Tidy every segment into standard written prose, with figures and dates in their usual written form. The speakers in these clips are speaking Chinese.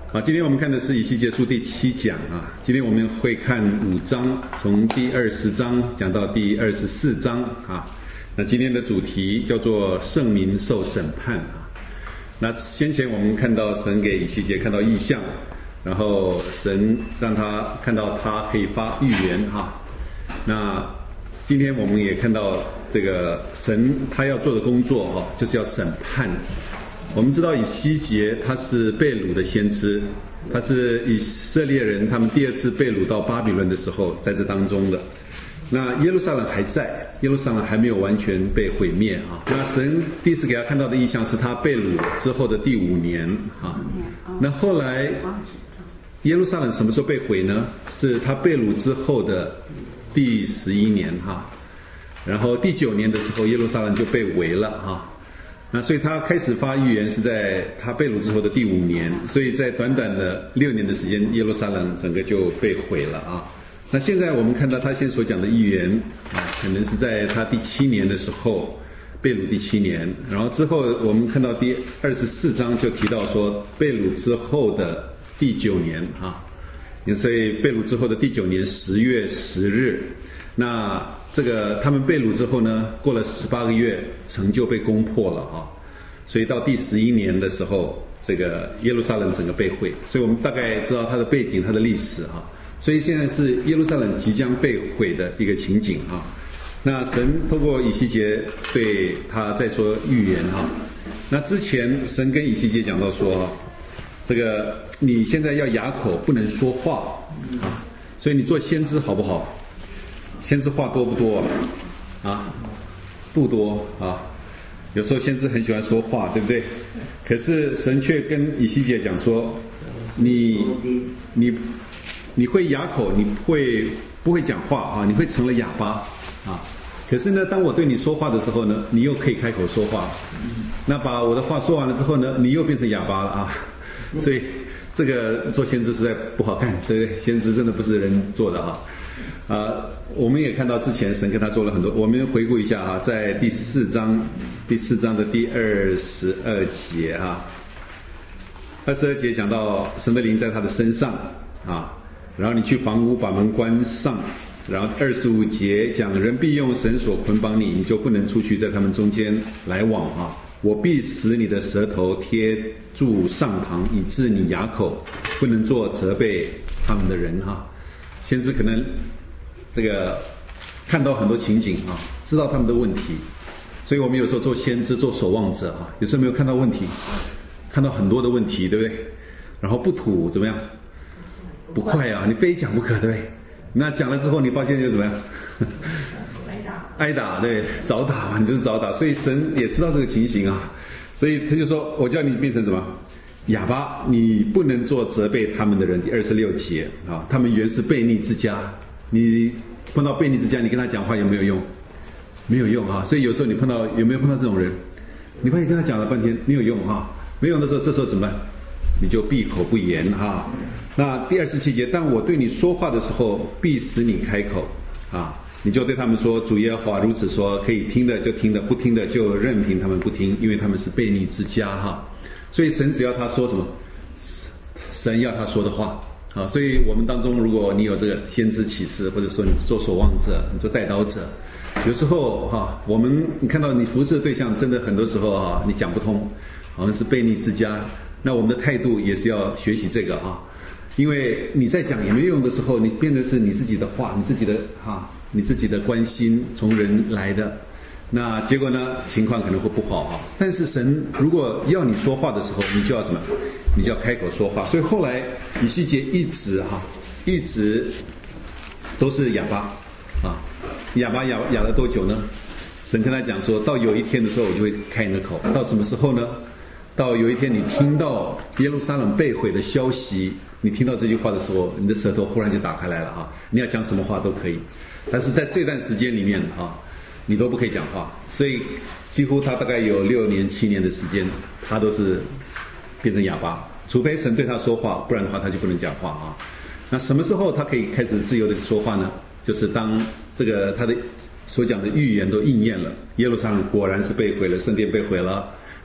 今天我们看的是以西结书第7讲啊。今天我们会看5章，从第20章讲到第24章啊。那今天的主题叫做圣民受审判啊。那先前我们看到神给以西结看到异象，然后神让他看到他可以发预言啊。那今天我们也看到这个神他要做的工作就是要审判。我们知道以西结他是被掳的先知，他是以色列人他们第2次被掳到巴比伦的时候在这当中的。那耶路撒冷还在，耶路撒冷还没有完全被毁灭啊。那神第一次给他看到的异象是他被掳之后的第5年啊。那后来耶路撒冷什么时候被毁呢？是他被掳之后的第11年哈。然后第9年的时候耶路撒冷就被围了哈。那所以他开始发预言是在他被掳之后的第5年，所以在短短的6年的时间，耶路撒冷整个就被毁了啊。那现在我们看到他现在所讲的预言啊，可能是在他第7年的时候，被掳第7年，然后之后我们看到第24章就提到说被掳之后的第9年啊，所以被掳之后的第9年10月10日，那这个他们被掳之后呢，过了18个月，城就被攻破了啊，所以到第11年的时候，这个耶路撒冷整个被毁，所以我们大概知道它的背景、它的历史啊。所以现在是耶路撒冷即将被毁的一个情景啊。那神透过以西结对他在说预言啊。那之前神跟以西结讲到说，这个你现在要哑口不能说话啊，所以你做先知好不好？先知话多不多啊？不多啊。有时候先知很喜欢说话，对不对？可是神却跟以西结讲说，你会哑口，你不会讲话啊？你会成了哑巴啊？可是呢，当我对你说话的时候呢，你又可以开口说话。那把我的话说完了之后呢，你又变成哑巴了啊！所以这个做先知实在不好看，对不对？先知真的不是人做的啊。我们也看到之前神跟他做了很多，我们回顾一下哈，在第4章的第22节哈，22节讲到神的灵在他的身上啊，然后你去房屋把门关上，然后25节讲人必用绳索捆绑你，你就不能出去在他们中间来往啊，我必使你的舌头贴住上膛，以致你哑口，不能做责备他们的人哈。先知可能这个看到很多情景啊，知道他们的问题，所以我们有时候做先知做守望者啊，有时候没有看到问题，看到很多的问题，对不对？然后不吐怎么样？不快啊，你非讲不可，对不对？那讲了之后你发现就怎么样？挨打，对，早打嘛，你就是早打。所以神也知道这个情形啊，所以他就说我叫你变成什么？哑巴，你不能做责备他们的人。第26节啊，他们原是悖逆之家，你碰到悖逆之家，你跟他讲话有没有用？没有用啊。所以有时候你有没有碰到这种人？你发现跟他讲了半天没有用啊，没用的时候，这时候怎么办？你就闭口不言啊。那第27节，但我对你说话的时候，必使你开口啊，你就对他们说，主耶和华如此说，可以听的就听的，不听的就任凭他们不听，因为他们是悖逆之家哈。所以神只要他说什么，神要他说的话啊。所以我们当中，如果你有这个先知启示，或者说你做守望者，你做代祷者，有时候哈，你看到你服侍的对象，真的很多时候哈，你讲不通，好像是悖逆之家。那我们的态度也是要学习这个啊，因为你在讲也没用的时候，你变成是你自己的话，你自己的关心从人来的。那结果呢，情况可能会不好啊。但是神如果要你说话的时候，你就要什么？你就要开口说话。所以后来以西结一直都是哑巴啊。哑巴哑了多久呢？神跟他讲说，到有一天的时候，我就会开你的口。到什么时候呢？到有一天你听到耶路撒冷被毁的消息，你听到这句话的时候，你的舌头忽然就打开来了啊！你要讲什么话都可以，但是在这段时间里面啊，你都不可以讲话。所以几乎他大概有6年7年的时间，他都是变成哑巴，除非神对他说话，不然的话他就不能讲话啊。那什么时候他可以开始自由的说话呢？就是当这个他的所讲的预言都应验了，耶路撒冷果然是被毁了，圣殿被毁了，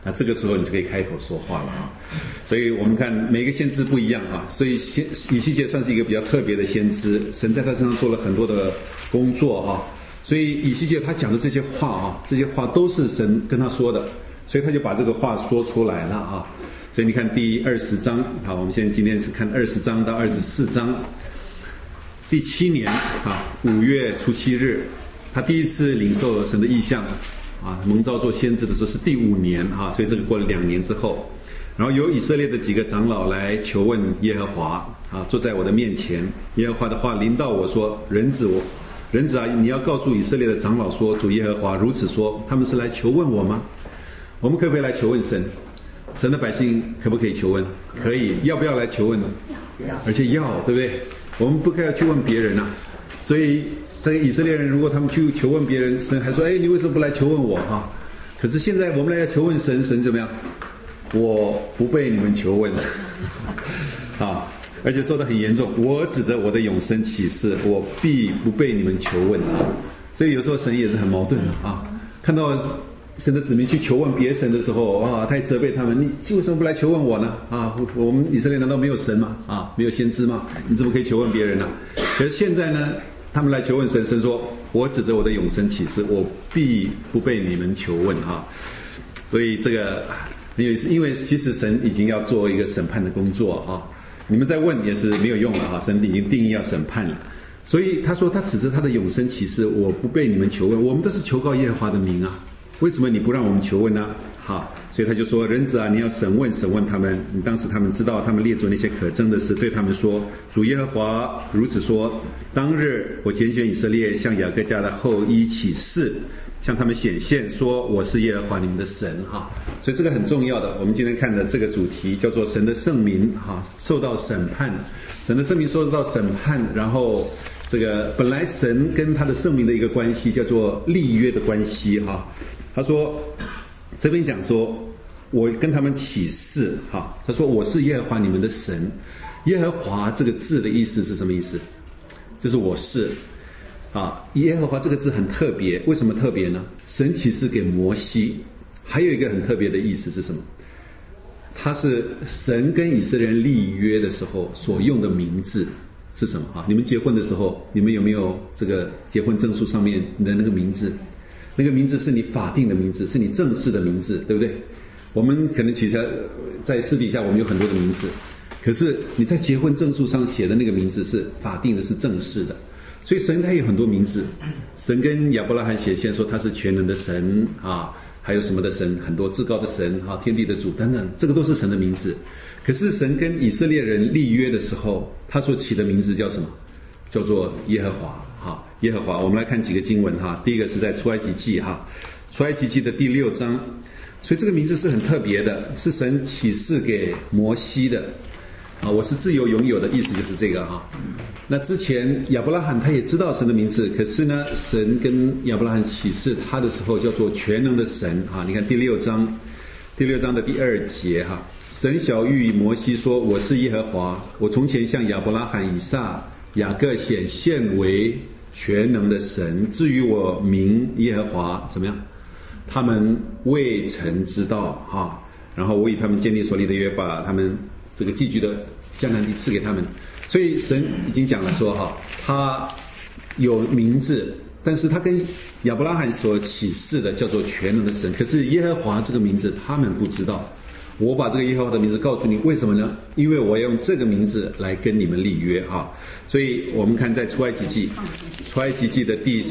那这个时候你就可以开口说话了啊。所以我们看每个先知不一样啊，所以以西结算是一个比较特别的先知，神在他身上做了很多的工作啊。所以以西结他讲的这些话啊，这些话都是神跟他说的，所以他就把这个话说出来了啊。所以你看第20章，好，我们今天是看20章到24章。第7年啊，5月初7日，他第一次领受神的异象啊，蒙召做先知的时候是第5年啊，所以这个过了2年之后，然后有以色列的几个长老来求问耶和华啊，坐在我的面前，耶和华的话临到我说：人子啊，你要告诉以色列的长老说，主耶和华如此说，他们是来求问我吗？我们可不可以来求问神？神的百姓可不可以求问？可以。要不要来求问呢？而且要，对不对？我们不可以去问别人啊。所以这个以色列人如果他们去求问别人，神还说：你为什么不来求问我啊？可是现在我们来求问神，神怎么样？我不被你们求问啊，而且说得很严重，我指着我的永生启示，我必不被你们求问啊。所以有时候神也是很矛盾的啊，看到神的子民去求问别神的时候啊，他也责备他们：你为什么不来求问我呢？啊，我们以色列难道没有神吗？啊，没有先知吗？你怎么可以求问别人呢？可是现在呢，他们来求问神，神说：我指着我的永生启示，我必不被你们求问啊。所以这个很有意思，因为其实神已经要做一个审判的工作啊，你们再问也是没有用了啊，神已经定义要审判了。所以他说他指着他的永生启示，我不被你们求问，我们都是求告耶和华的名啊，为什么你不让我们求问呢？好，所以他就说：人子啊，你要审问他们。你当时他们知道他们列祖那些可憎的事，对他们说：主耶和华如此说，当日我拣选以色列，向雅各家的后裔起誓，向他们显现，说我是耶和华你们的神哈。所以这个很重要的，我们今天看的这个主题叫做神的圣民哈受到审判，神的圣民受到审判，然后这个本来神跟他的圣民的一个关系叫做立约的关系哈。他说这边讲说，我跟他们起誓哈，他说我是耶和华你们的神。耶和华这个字的意思是什么意思？就是我是啊，耶和华这个字很特别，为什么特别呢？神启示给摩西，还有一个很特别的意思是什么？它是神跟以色列人立约的时候所用的名字是什么啊？你们结婚的时候，你们有没有这个结婚证书上面的那个名字？那个名字是你法定的名字，是你正式的名字，对不对？我们可能其实在私底下我们有很多的名字，可是你在结婚证书上写的那个名字是法定的，是正式的。所以神他有很多名字，神跟亚伯拉罕显现说他是全能的神啊，还有什么的神，很多至高的神啊，天地的主等等，这个都是神的名字。可是神跟以色列人立约的时候，他所起的名字叫什么？叫做耶和华哈，耶和华。我们来看几个经文哈，第一个是在出埃及记哈，出埃及记的第6章，所以这个名字是很特别的，是神启示给摩西的。啊，我是自由拥有的意思就是这个哈。那之前亚伯拉罕他也知道神的名字，可是呢，神跟亚伯拉罕启示他的时候叫做全能的神啊。你看第6章的第2节哈，神晓谕摩西说：我是耶和华，我从前向亚伯拉罕、以撒、雅各显现为全能的神。至于我名耶和华怎么样？他们未曾知道哈。然后我与他们建立所立的约，把他们这个寄居的迦南地赐给他们。所以神已经讲了说哈，他有名字，但是他跟亚伯拉罕所启示的叫做全能的神。可是耶和华这个名字他们不知道。我把这个耶和华的名字告诉你，为什么呢？因为我要用这个名字来跟你们立约哈。所以我们看在出埃及记的第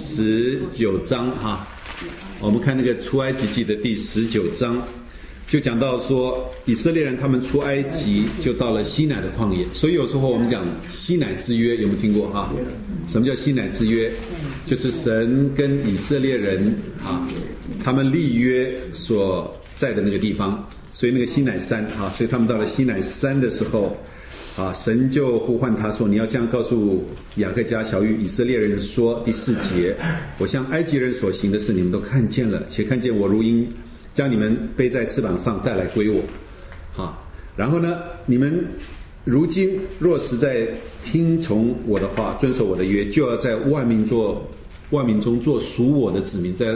19章哈，我们看那个出埃及记的第19章。就讲到说，以色列人他们出埃及就到了西乃的旷野，所以有时候我们讲西乃之约，有没有听过啊？什么叫西乃之约？就是神跟以色列人啊，他们立约所在的那个地方，所以那个西乃山啊，所以他们到了西乃山的时候啊，神就呼唤他说：你要这样告诉雅各家，晓谕以色列人说，第4节，我向埃及人所行的事，你们都看见了，且看见我如鹰将你们背在翅膀上带来归我，然后呢，你们如今若实在听从我的话，遵守我的约，就要在万民中做属我的子民，在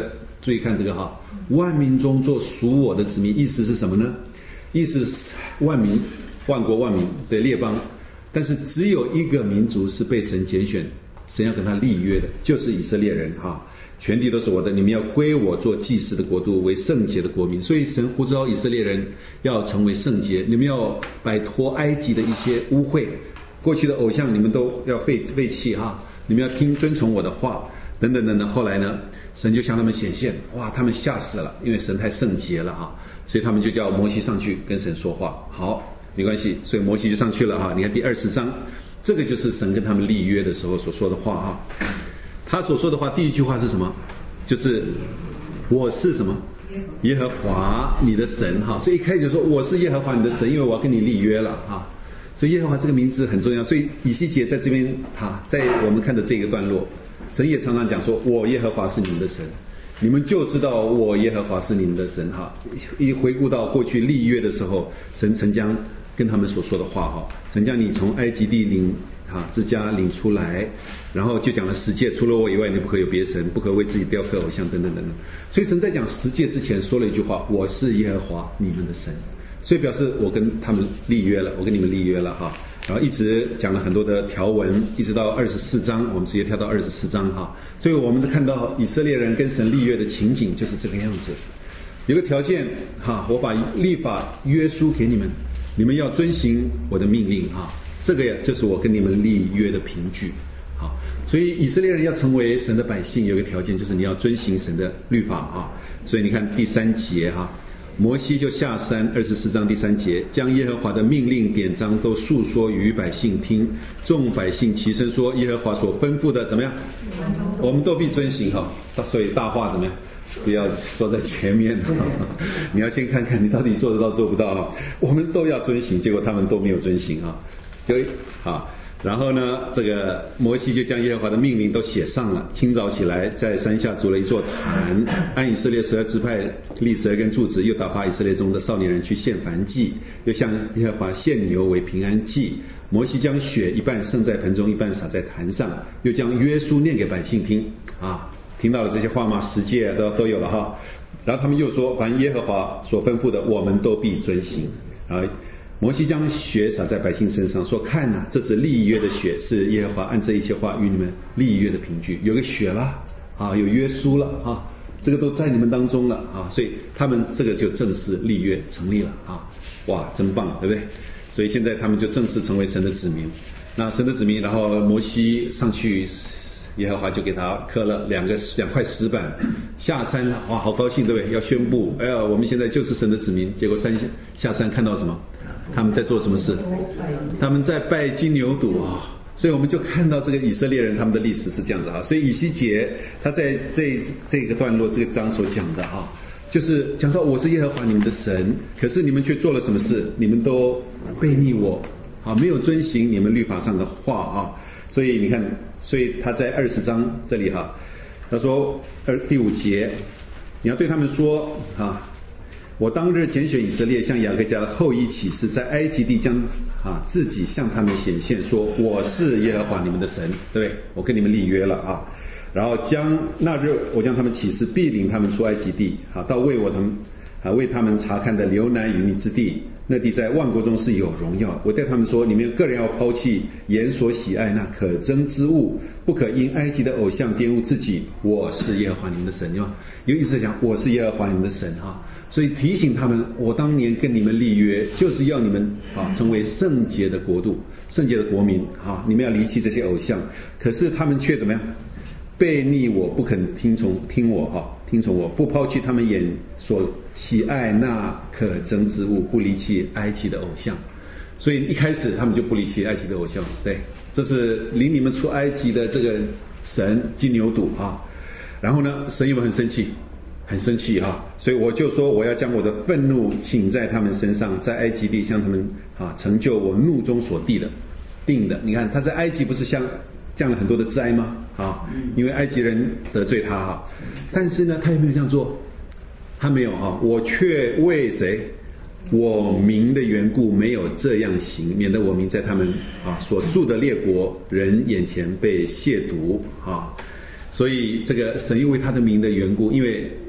注意看这个哈，万民中做属我的子民，意思是什么呢？意思是万民、万国、万民的列邦，但是只有一个民族是被神拣选，神要跟他立约的，就是以色列人哈。全地都是我的，你们要归我做祭司的国度，为圣洁的国民。所以神呼召以色列人要成为圣洁，你们要摆脱埃及的一些污秽，过去的偶像你们都要废弃哈，你们要遵从我的话，等等等等。后来呢，神就向他们显现，哇，他们吓死了，因为神太圣洁了哈，所以他们就叫摩西上去跟神说话。好，没关系，所以摩西就上去了哈。你看第20章，这个就是神跟他们立约的时候所说的话哈。他所说的话，第一句话是什么？就是我是什么？耶和华你的神哈。所以一开始就说我是耶和华你的神，因为我要跟你立约了哈。所以耶和华这个名字很重要。所以以西结在这边哈，在我们看的这个段落，神也常常讲说，我耶和华是你们的神，你们就知道我耶和华是你们的神哈。一回顾到过去立约的时候，神曾将跟他们所说的话哈，曾将你从埃及地之家领出来，然后就讲了10诫，除了我以外，你不可有别神，不可为自己雕刻偶像，等等等等。所以神在讲10诫之前说了一句话：我是耶和华你们的神。所以表示我跟他们立约了，我跟你们立约了哈。然后一直讲了很多的条文，一直到24章，我们直接跳到24章哈。所以我们看到以色列人跟神立约的情景就是这个样子。有个条件哈，我把律法约书给你们，你们要遵行我的命令哈。这个呀，就是我跟你们立约的凭据。好，所以以色列人要成为神的百姓，有一个条件，就是你要遵行神的律法啊。所以你看第3节哈，摩西就下山，24章第3节，将耶和华的命令典章都述说于百姓听，众百姓齐声说，耶和华所吩咐的怎么样？我们都必遵行哈。所以大话怎么样？不要说在前面，你要先看看你到底做得到做不到哈。我们都要遵行，结果他们都没有遵行啊。然后呢，这个摩西就将耶和华的命令都写上了。清早起来，在山下筑了一座坛，按以色列12支派立12根柱子，又打发以色列中的少年人去献燔祭，又向耶和华献牛为平安祭。摩西将血一半盛在盆中，一半洒在坛上，又将约书念给百姓听啊。听到了这些话吗？10诫都有了哈。然后他们又说，凡耶和华所吩咐的，我们都必遵行啊。摩西将血洒在百姓身上，说：“看哪，这是立约的血，是耶和华按这一切话与你们立约的凭据。有个血了啊，有约书了啊，这个都在你们当中了啊，所以他们这个就正式立约成立了啊！哇，真棒，对不对？所以现在他们就正式成为神的子民。那神的子民，然后摩西上去，耶和华就给他刻了两块石板，下山了，哇，好高兴，对不对？要宣布，哎呀，我们现在就是神的子民。结果下山看到什么？他们在做什么事？他们在拜金牛犊啊！所以我们就看到这个以色列人他们的历史是这样子啊。所以以西结他在这个段落这个章所讲的啊，就是讲到我是耶和华你们的神，可是你们却做了什么事？你们都背逆我啊，没有遵行你们律法上的话啊。所以你看，所以他在20章这里哈，他说第5节，你要对他们说啊。我当日拣选以色列，向雅各家的后裔起誓，在埃及地将自己向他们显现，说我是耶和华你们的神，对不对？我跟你们立约了啊。然后那日我将他们起誓，必领他们出埃及地到为他们查看的流奶与蜜之地，那地在万国中是有荣耀。我对他们说，你们个人要抛弃眼所喜爱那可憎之物，不可因埃及的偶像玷污自己。我是耶和华你们的神，有意思讲我是耶和华你们的神哈。所以提醒他们，我当年跟你们立约，就是要你们成为圣洁的国度、圣洁的国民啊！你们要离弃这些偶像，可是他们却怎么样？背逆我，不肯听从我，不抛弃他们眼所喜爱那可憎之物，不离弃埃及的偶像。所以一开始他们就不离弃埃及的偶像，对，这是领你们出埃及的这个神金牛犊啊。然后呢，神有没有很生气？很生气哈，所以我就说我要将我的愤怒倾在他们身上，在埃及地向他们成就我怒中所定的。你看他在埃及不是降了很多的灾吗？因为埃及人得罪他哈，但是呢，他有没有这样做？他没有哈，我却为谁？我民的缘故没有这样行，免得我民在他们所住的列国人眼前被亵渎啊。所以这个神又为他的名的缘故，因为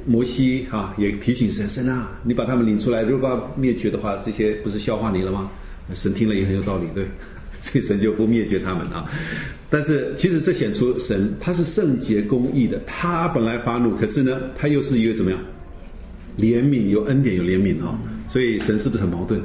摩西也提醒神啊，你把他们领出来，如果要灭绝的话，这些不是笑话你了吗？神听了也很有道理，对，所以神就不灭绝他们啊。但是其实这显出神他是圣洁公义的，他本来发怒，可是呢，他又是一个怎么样？怜悯，有恩典，有怜悯啊。所以神是不是很矛盾？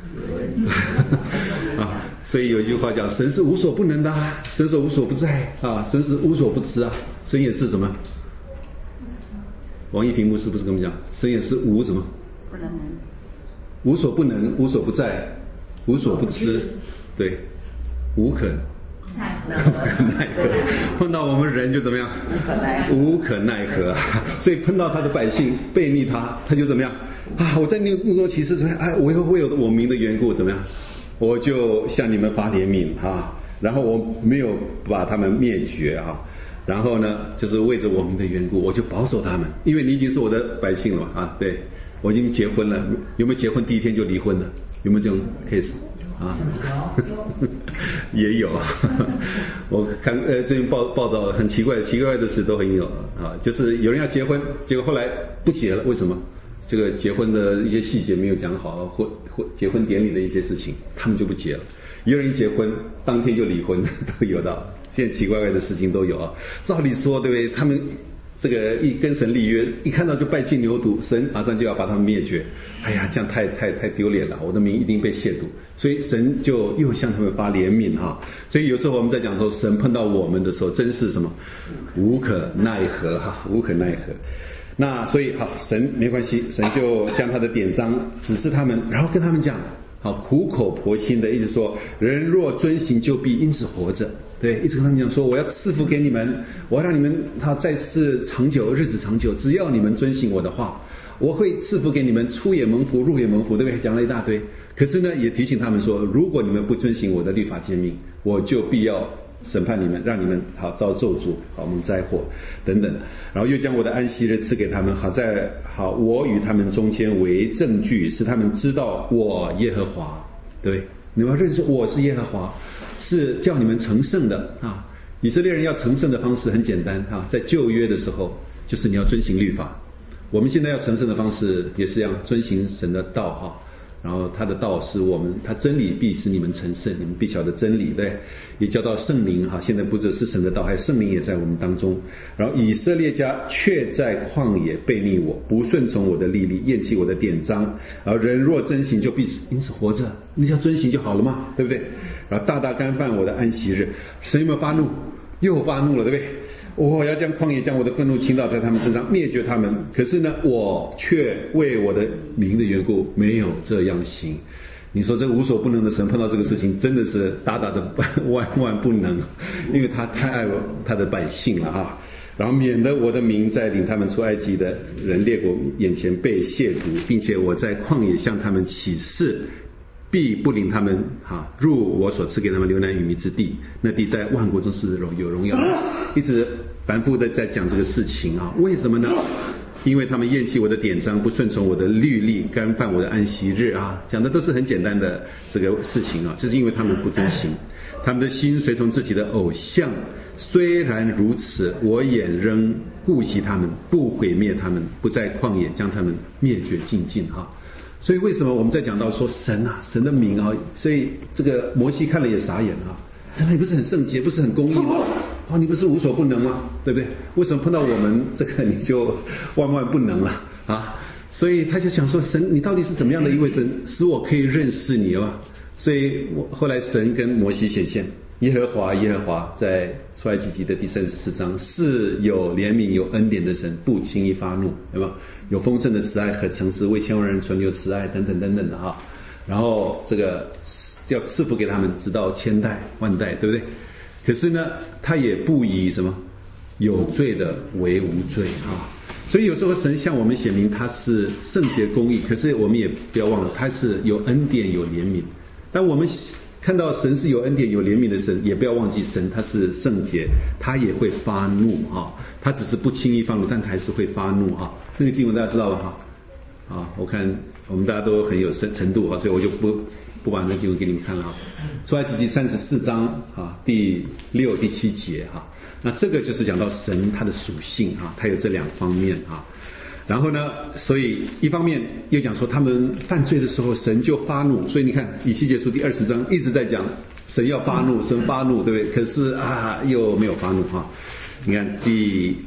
啊，所以有一句话讲，神是无所不能的啊，神是无所不在啊，神是无所不知啊，神也是什么？王一平牧师不是跟我们讲，神也是无什么？不能，无所不能，无所不在，无所不知，对，无可奈何。碰到我们人就怎么样？无可奈何。所以碰到他的百姓背逆他，他就怎么样啊？我在怒中起誓怎么样？哎，我又为我名的缘故怎么样？我就向你们发怜悯啊，然后我没有把他们灭绝啊。然后呢，就是为着我们的缘故，我就保守他们，因为你已经是我的百姓了嘛啊！对，我已经结婚了，有没有结婚第一天就离婚了？有没有这种 case 啊？也有。我看最近报道很奇怪的事都很有啊，就是有人要结婚，结果后来不结了，为什么？这个结婚的一些细节没有讲好，或结婚典礼的一些事情，他们就不结了。有人一结婚当天就离婚，都有的。现在奇怪的事情都有啊。照理说，对不对？他们这个一跟神立约，一看到就拜金牛犊，神马上就要把他们灭绝。哎呀，这样太丢脸了，我的名一定被亵渎。所以神就又向他们发怜悯哈。所以有时候我们在讲说，神碰到我们的时候，真是什么无可奈何哈，无可奈何。那所以好，神没关系，神就将他的典章指示他们，然后跟他们讲，好苦口婆心的一直说，人若遵行就必因此活着。对，一直跟他们讲说，我要赐福给你们，我要让你们在世长久，日子长久，只要你们遵行我的话，我会赐福给你们，出也蒙福，入也蒙福，对不对？讲了一大堆。可是呢，也提醒他们说，如果你们不遵行我的律法诫命，我就必要审判你们，让你们遭咒诅，蒙灾祸等等。然后又将我的安息日赐给他们，我与他们中间为证据，使他们知道我耶和华。对，你们要认识我是耶和华，是叫你们成圣的啊。以色列人要成圣的方式很简单啊，在旧约的时候就是你要遵行律法。我们现在要成圣的方式也是一样，遵行神的道哈。然后他的道是我们，他真理必使你们成圣，你们必晓得真理，对，也叫到圣灵哈。现在不只是神的道，还有圣灵也在我们当中。然后以色列家却在旷野背逆我，不顺从我的律例，厌弃我的典章。然后人若遵行，就必因此活着。你要遵行就好了嘛，对不对？然后大大干犯我的安息日，神有没有发怒？又发怒了，对不对？我要将旷野将我的愤怒倾倒在他们身上，灭绝他们。可是呢，我却为我的名的缘故没有这样行。你说这个无所不能的神碰到这个事情，真的是大大的万万不能，因为他太爱他的百姓了哈。然后免得我的名在领他们出埃及的人列国眼前被亵渎，并且我在旷野向他们起誓，必不领他们入我所赐给他们流奶与蜜之地，那地在万国中是有荣耀。一直反复的在讲这个事情啊，为什么呢？因为他们厌弃我的典章，不顺从我的律例，干犯我的安息日啊，讲的都是很简单的这个事情啊，这是因为他们不遵行，他们的心随从自己的偶像。虽然如此，我也仍顾惜他们，不毁灭他们，不在旷野将他们灭绝尽尽哈。所以为什么我们在讲到说神啊，神的名啊，所以这个摩西看了也傻眼啊，神你不是很圣洁，不是很公义吗？你不是无所不能吗？对不对？为什么碰到我们这个你就万万不能了啊？所以他就想说，神你到底是怎么样的一位神，使我可以认识你啊？所以后来神跟摩西显现，耶和华在出埃及记的第34章是有怜悯有恩典的神，不轻易发怒，对吧？有丰盛的慈爱和诚实，为千万人存留慈爱等等等等的哈。然后这个要赐福给他们，直到千代万代，对不对？可是呢，他也不以什么有罪的为无罪啊。所以有时候神向我们显明他是圣洁公义，可是我们也不要忘了，他是有恩典有怜悯。当我们看到神是有恩典有怜悯的神，也不要忘记神他是圣洁，他也会发怒啊。他只是不轻易发怒，但他还是会发怒啊。那个经文大家知道吧？哈，我看我们大家都很有程度哈，所以我就不把那个经文给你们看了哈。出埃及记34章第6、第7节哈。那这个就是讲到神他的属性哈，他有这两方面哈。 然后呢，所以一方面又讲说他们犯罪的时候，神就发怒。所以你看以西结书第20章一直在讲神要发怒，神发怒，对不对？可是又没有发怒哈。你看第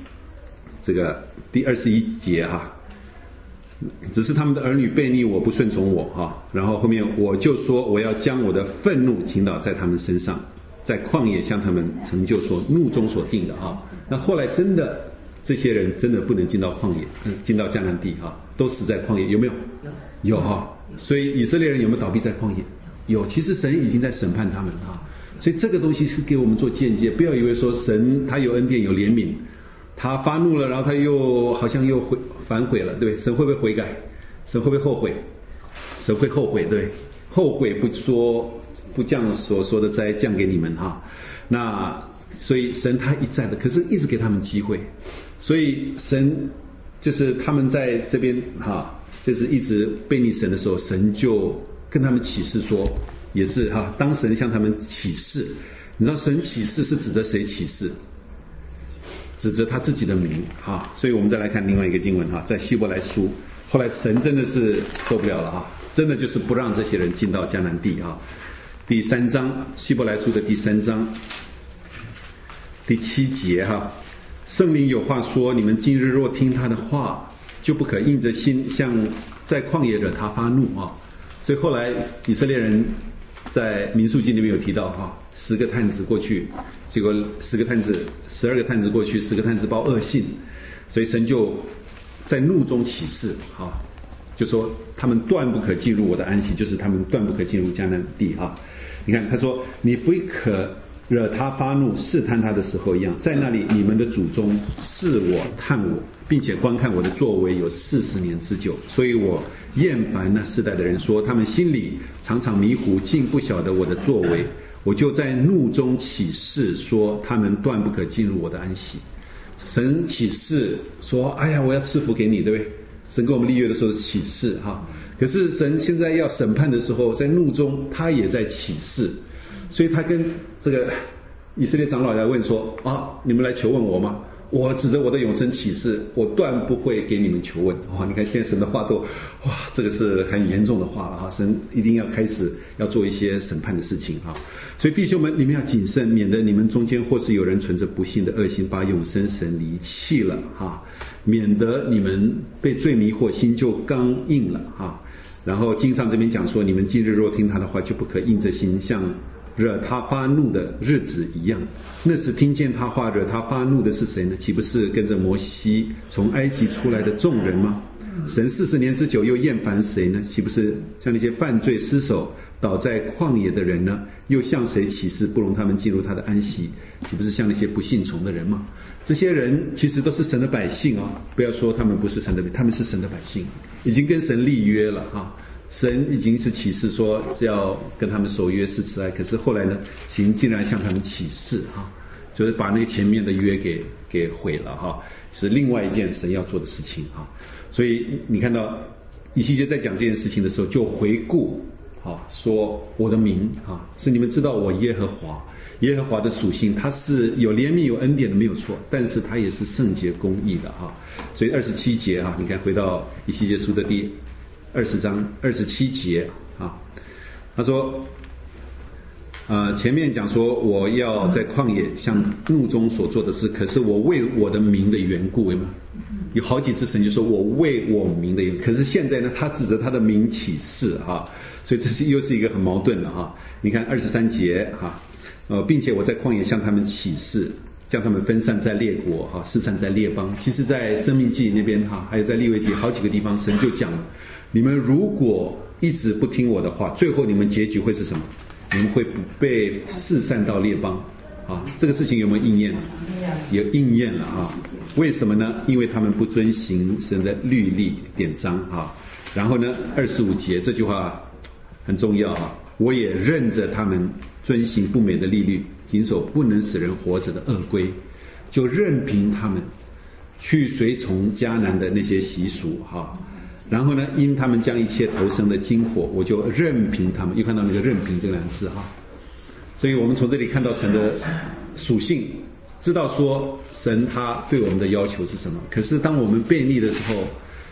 21节哈，只是他们的儿女悖逆我，不顺从我哈。然后后面我就说我要将我的愤怒倾倒在他们身上，在旷野向他们成就所怒中所定的哈。那后来真的。这些人真的不能进到旷野，进到迦南地都死在旷野，有没有？有哈。所以以色列人有没有倒闭在旷野？有。其实神已经在审判他们所以这个东西是给我们做见解，不要以为说神他有恩典有怜悯，他发怒了，然后他又好像又反悔了，对不对？神会不会悔改？神会不会后悔？神会后悔，对，后悔不降所说的灾降给你们那所以神他一再的，可是一直给他们机会。所以神就是他们在这边就是一直悖逆神的时候，神就跟他们起誓说，也是当神向他们起誓，你知道神起誓是指着谁起誓？指着他自己的名所以我们再来看另外一个经文在希伯来书，后来神真的是受不了了真的就是不让这些人进到迦南地第3章，希伯来书的第3章第7节圣灵有话说，你们今日若听他的话，就不可硬着心像在旷野惹他发怒所以后来以色列人在民数记里面有提到10个探子过去，结果12个探子过去，10个探子报恶信，所以神就在怒中起誓就说他们断不可进入我的安息，就是他们断不可进入迦南地你看他说你不可惹他发怒试探他的时候一样，在那里你们的祖宗试我探我，并且观看我的作为有40年之久，所以我厌烦那世代的人，说他们心里常常迷糊，竟不晓得我的作为，我就在怒中起誓说他们断不可进入我的安息。神起誓说哎呀我要赐福给你，对不对？神跟我们立约的时候是起誓可是神现在要审判的时候，在怒中他也在起誓，所以他跟这个以色列长老来问说你们来求问我吗？我指着我的永生起誓，我断不会给你们求问你看现在神的话都这个是很严重的话了神一定要开始要做一些审判的事情所以弟兄们，你们要谨慎，免得你们中间或是有人存着不信的恶心，把永生神离弃了免得你们被罪迷惑，心就刚硬了然后经上这边讲说，你们今日若听他的话，就不可硬着心像惹他发怒的日子一样。那时听见他话惹他发怒的是谁呢？岂不是跟着摩西从埃及出来的众人吗？神40年之久又厌烦谁呢？岂不是像那些犯罪失手倒在旷野的人呢？又向谁起誓不容他们进入他的安息？岂不是像那些不信从的人吗？这些人其实都是神的百姓不要说他们不是神的百姓，他们是神的百姓，已经跟神立约了神已经是起誓说是要跟他们守约是慈爱，可是后来呢，神竟然向他们起誓就是把那个前面的约给毁了是另外一件神要做的事情所以你看到以西结在讲这件事情的时候，就回顾说我的名是你们知道我耶和华的属性，他是有怜悯有恩典的没有错，但是他也是圣洁公义的所以27节你看回到以西结书的第20章27节他说前面讲说我要在旷野向怒中所做的事，可是我为我的名的缘故，有好几次神就说我为我名的缘故，可是现在呢他指着他的名起誓所以这又是一个很矛盾的你看23节并且我在旷野向他们起誓，将他们分散在列国四散在列邦。其实在申命记那边还有在利未记好几个地方，神就讲了，你们如果一直不听我的话，最后你们结局会是什么？你们会被四散到列邦这个事情有没有应验？也应验了为什么呢？因为他们不遵行神的律例典章然后呢25节这句话很重要我也认着他们遵行不美的律例，谨守不能使人活着的恶规，就任凭他们去随从迦南的那些习俗然后呢因他们将一切投生的金火，我就任凭他们。又看到那个任凭这个两个字所以我们从这里看到神的属性，知道说神他对我们的要求是什么。可是当我们悖逆的时候，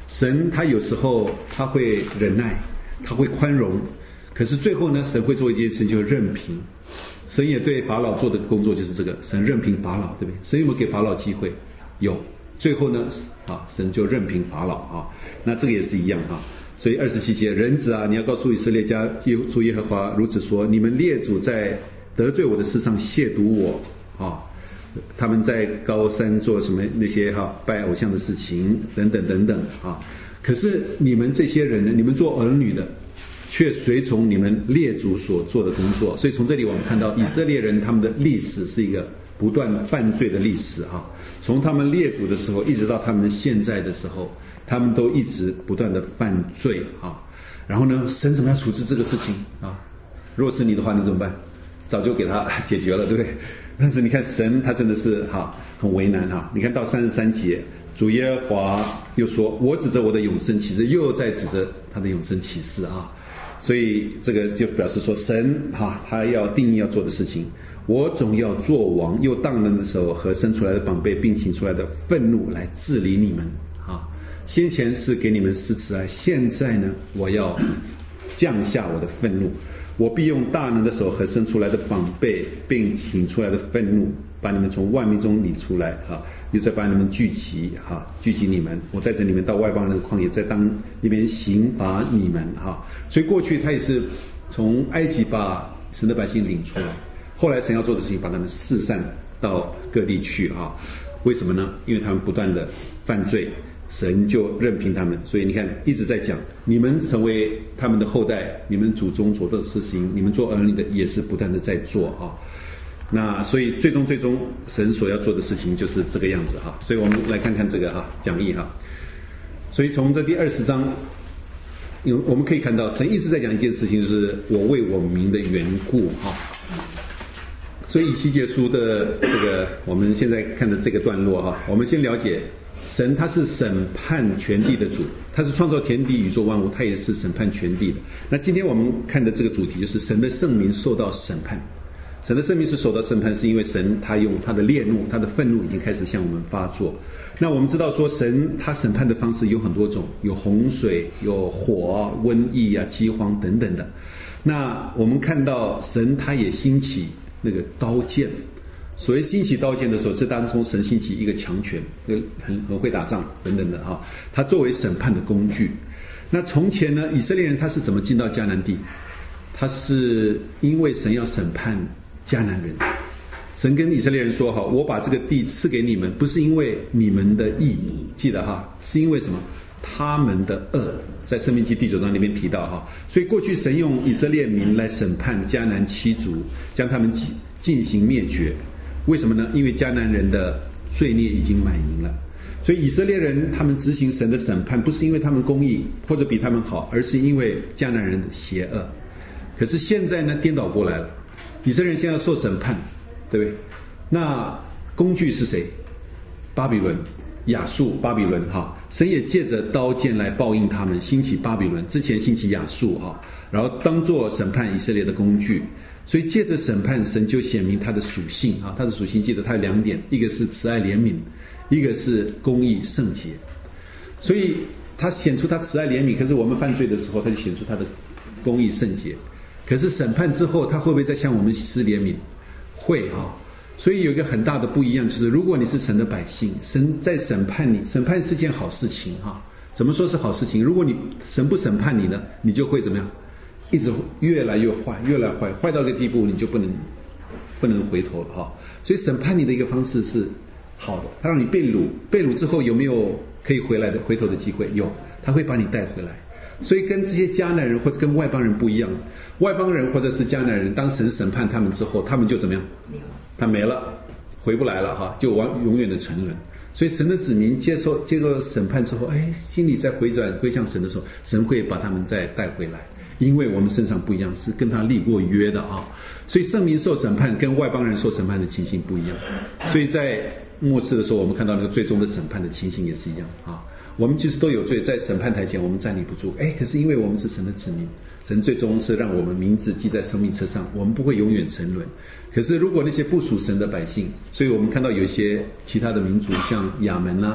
神他有时候他会忍耐，他会宽容，可是最后呢，神会做一件事情，就是任凭。神也对法老做的工作就是这个，神任凭法老，对不对？神有没有给法老机会？有。最后呢，神就任凭法老啊。那这个也是一样啊。所以27节，人子啊，你要告诉以色列家，主耶和华如此说：你们列祖在得罪我的事上亵渎我啊。他们在高山做什么那些拜偶像的事情等等等等啊。可是你们这些人呢，你们做儿女的，却随从你们列祖所做的工作。所以从这里我们看到以色列人他们的历史是一个不断犯罪的历史啊。从他们列祖的时候一直到他们现在的时候，他们都一直不断的犯罪啊。然后呢，神怎么样处置这个事情啊？如果是你的话，你怎么办？早就给他解决了，对不对？但是你看神他真的是很为难哈。你看到33节，主耶和华又说：我指着我的永生启示，又在指着他的永生启示啊。所以这个就表示说神他要定义要做的事情，我总要做王，又当人的手和生出来的膀臂并请出来的愤怒来治理你们啊。先前是给你们施慈爱，现在呢，我要降下我的愤怒，我必用大能的手和伸出来的膀臂并请出来的愤怒，把你们从万民中领出来又再把你们聚集你们，我带着你们到外邦人的旷野，再当一边刑罚你们所以过去他也是从埃及把神的百姓领出来，后来神要做的事情把他们四散到各地去为什么呢？因为他们不断的犯罪，神就任凭他们。所以你看一直在讲，你们成为他们的后代，你们祖宗所做的事情，你们做儿女的也是不断的在做那所以最终神所要做的事情就是这个样子所以我们来看看这个讲义所以从这第20章我们可以看到神一直在讲一件事情，就是我为我名的缘故所以以西结书的这个我们现在看的这个段落我们先了解神他是审判全地的主，他是创造天地宇宙万物，他也是审判全地的。那今天我们看的这个主题就是神的圣名受到审判。神的圣名是受到审判，是因为神他用他的烈怒，他的愤怒已经开始向我们发作。那我们知道说神他审判的方式有很多种，有洪水，有火，瘟疫饥荒等等的。那我们看到神他也兴起那个刀剑，所谓兴起刀剑的时候，是当中神兴起一个强权，很会打仗等等的他作为审判的工具。那从前呢，以色列人他是怎么进到迦南地？他是因为神要审判迦南人，神跟以色列人说我把这个地赐给你们，不是因为你们的义，记得是因为什么？他们的恶，在申命记第9章里面提到所以过去神用以色列民来审判迦南7族，将他们进行灭绝。为什么呢？因为迦南人的罪孽已经满盈了，所以以色列人他们执行神的审判，不是因为他们公义或者比他们好，而是因为迦南人的邪恶。可是现在呢，颠倒过来了，以色列人现在受审判，对不对？那工具是谁？巴比伦、亚述、巴比伦神也借着刀剑来报应他们，兴起巴比伦，之前兴起亚述然后当作审判以色列的工具。所以借着审判，神就显明他的属性他的属性记得他有2点，一个是慈爱怜悯，一个是公义圣洁。所以他显出他慈爱怜悯，可是我们犯罪的时候他就显出他的公义圣洁。可是审判之后他会不会再向我们施怜悯？会所以有一个很大的不一样，就是如果你是神的百姓，神在审判你，审判是件好事情怎么说是好事情？如果你神不审判你呢，你就会怎么样？一直越来越坏，越来越坏，坏到一个地步你就不能回头了所以审判你的一个方式是好的，他让你被掳之后有没有可以回头的机会？有，他会把你带回来。所以跟这些迦南人或者跟外邦人不一样，外邦人或者是迦南人，当神审判他们之后，他们就怎么样？他没了，回不来了就永远的沉沦。所以神的子民接受审判之后，心里再回转归向神的时候，神会把他们再带回来，因为我们身上不一样，是跟他立过约的所以圣民受审判跟外邦人受审判的情形不一样。所以在末世的时候，我们看到那个最终的审判的情形也是一样我们其实都有罪，在审判台前我们站立不住可是因为我们是神的子民，神最终是让我们名字记在生命册上，我们不会永远沉沦。可是如果那些不属神的百姓，所以我们看到有一些其他的民族，像亚门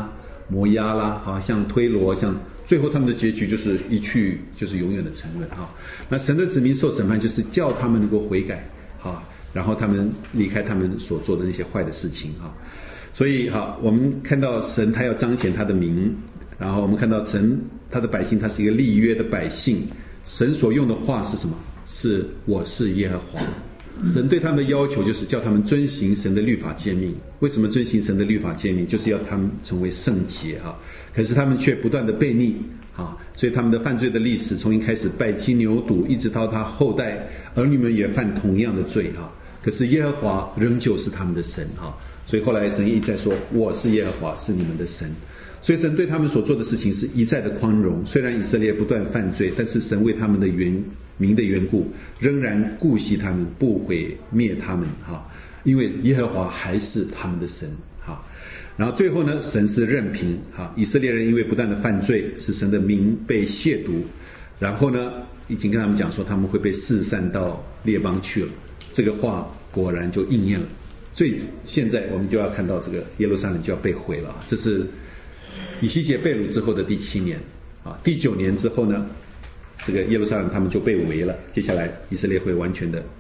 摩押啦，像推罗，像最后他们的结局就是一去就是永远的沉沦哈。那神的子民受审判，就是叫他们能够悔改哈，然后他们离开他们所做的那些坏的事情哈。所以哈，我们看到神他要彰显他的名，然后我们看到神他的百姓，他是一个立约的百姓。神所用的话是什么？是我是耶和华。神对他们的要求就是叫他们遵行神的律法诫命。为什么遵行神的律法诫命？就是要他们成为圣洁哈。可是他们却不断的悖逆啊，所以他们的犯罪的历史从一开始拜金牛犊，一直到他后代儿女们也犯同样的罪哈。可是耶和华仍旧是他们的神哈。所以后来神一再说，我是耶和华，是你们的神。所以神对他们所做的事情是一再的宽容。虽然以色列不断犯罪，但是神为他们的名的缘故，仍然顾惜他们，不毁灭他们哈。因为耶和华还是他们的神哈。然后最后呢，神是任凭哈，以色列人因为不断的犯罪，使神的名被亵渎。然后呢，已经跟他们讲说他们会被四散到列邦去了。这个话果然就应验了。现在我们就要看到这个耶路撒冷就要被毁了。这是以西结被掳之后的第7年啊，第9年之后呢，这个耶路撒冷他们就被围了。接下来以色列会完全的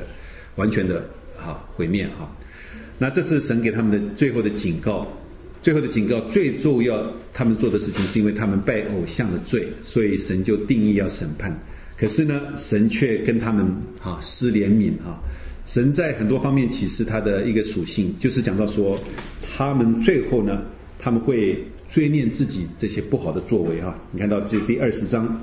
毁灭啊。那这是神给他们的最后的警告。最后的警告最重要他们做的事情是因为他们拜偶像的罪，所以神就定义要审判。可是呢，神却跟他们施怜悯啊。神在很多方面启示他的一个属性，就是讲到说他们最后呢，他们会追念自己这些不好的作为哈。你看到这第20章，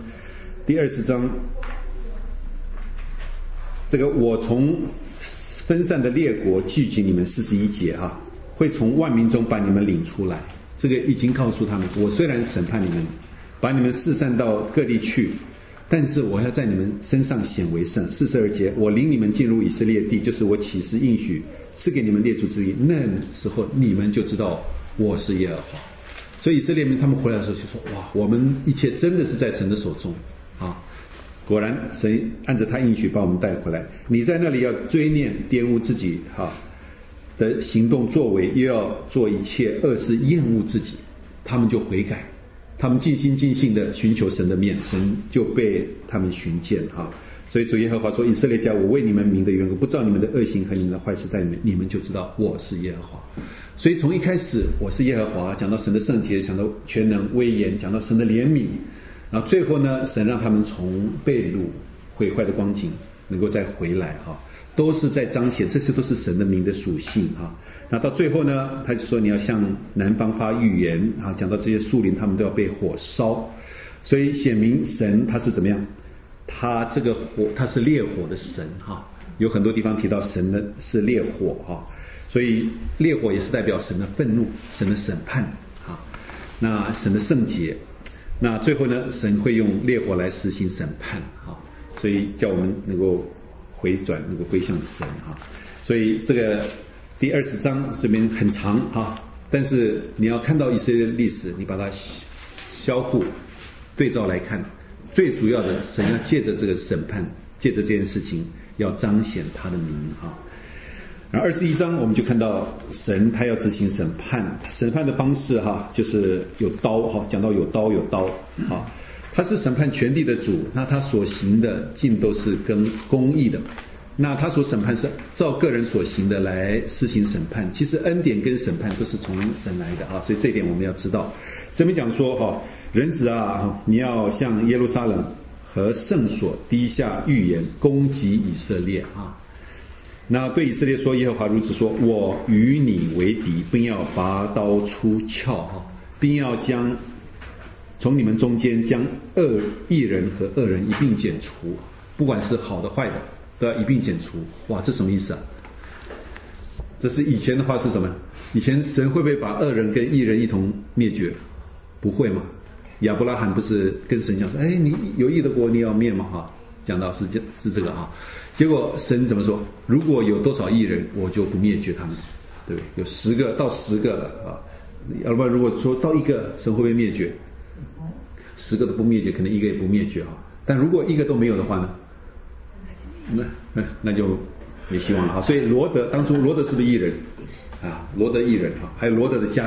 这个我从分散的列国聚集你们41节哈，会从万民中把你们领出来。这个已经告诉他们，我虽然审判你们，把你们四散到各地去，但是我要在你们身上显为圣。42节，我领你们进入以色列地，就是我起誓应许赐给你们列祖之地，那时候你们就知道我是耶和华。所以以色列民他们回来的时候就说，哇，我们一切真的是在神的手中啊！果然神按着他应许把我们带回来。你在那里要追念玷污自己的行动作为，又要做一切恶事厌恶自己，他们就悔改，他们尽心尽性的寻求神的面，神就被他们寻见哈。所以主耶和华说，以色列家，我为你们名的缘故，不照你们的恶行和你们的坏事待你们，你们就知道我是耶和华。所以从一开始我是耶和华，讲到神的圣洁，讲到全能威严，讲到神的怜悯，然后最后呢，神让他们从被掳毁坏的光景能够再回来哈，都是在彰显，这些都是神的名的属性哈。那到最后呢，他就说你要向南方发预言啊，讲到这些树林他们都要被火烧，所以显明神他是怎么样，他这个火他是烈火的神哈，有很多地方提到神的是烈火哈，所以烈火也是代表神的愤怒，神的审判啊，那神的圣洁，那最后呢，神会用烈火来实行审判啊，所以叫我们能够回转，能够归向神啊，所以这个第20章这边很长哈，但是你要看到以色列的历史，你把它相互对照来看，最主要的神要借着这个审判，借着这件事情要彰显他的名哈。然后21章我们就看到神他要执行审判，审判的方式哈，就是有刀哈，讲到有刀哈，他是审判全地的主，那他所行的尽都是跟公义的，那他所审判是照个人所行的来施行审判。其实恩典跟审判都是从神来的啊，所以这一点我们要知道。这边讲说哈，人子啊，你要向耶路撒冷和圣所低下预言，攻击以色列啊。那对以色列说，耶和华如此说，我与你为敌，并要拔刀出鞘哈，并要将从你们中间将义人和恶人一并剪除，不管是好的坏的都要一并剪除。哇，这什么意思啊？这是以前的话是什么？以前神会不会把恶人跟义人一同灭绝？不会嘛。亚伯拉罕不是跟神讲说，你有义的国你要灭吗？哈，讲到是这个啊。结果神怎么说？如果有多少义人，我就不灭绝他们，对不对？有10个到10个了啊。要不然如果说到1个，神会不会灭绝？10个都不灭绝，可能1个也不灭绝啊。但如果1个都没有的话呢？那就没希望了哈。所以当初罗德是不是义人啊？罗德义人哈，还有罗德的家人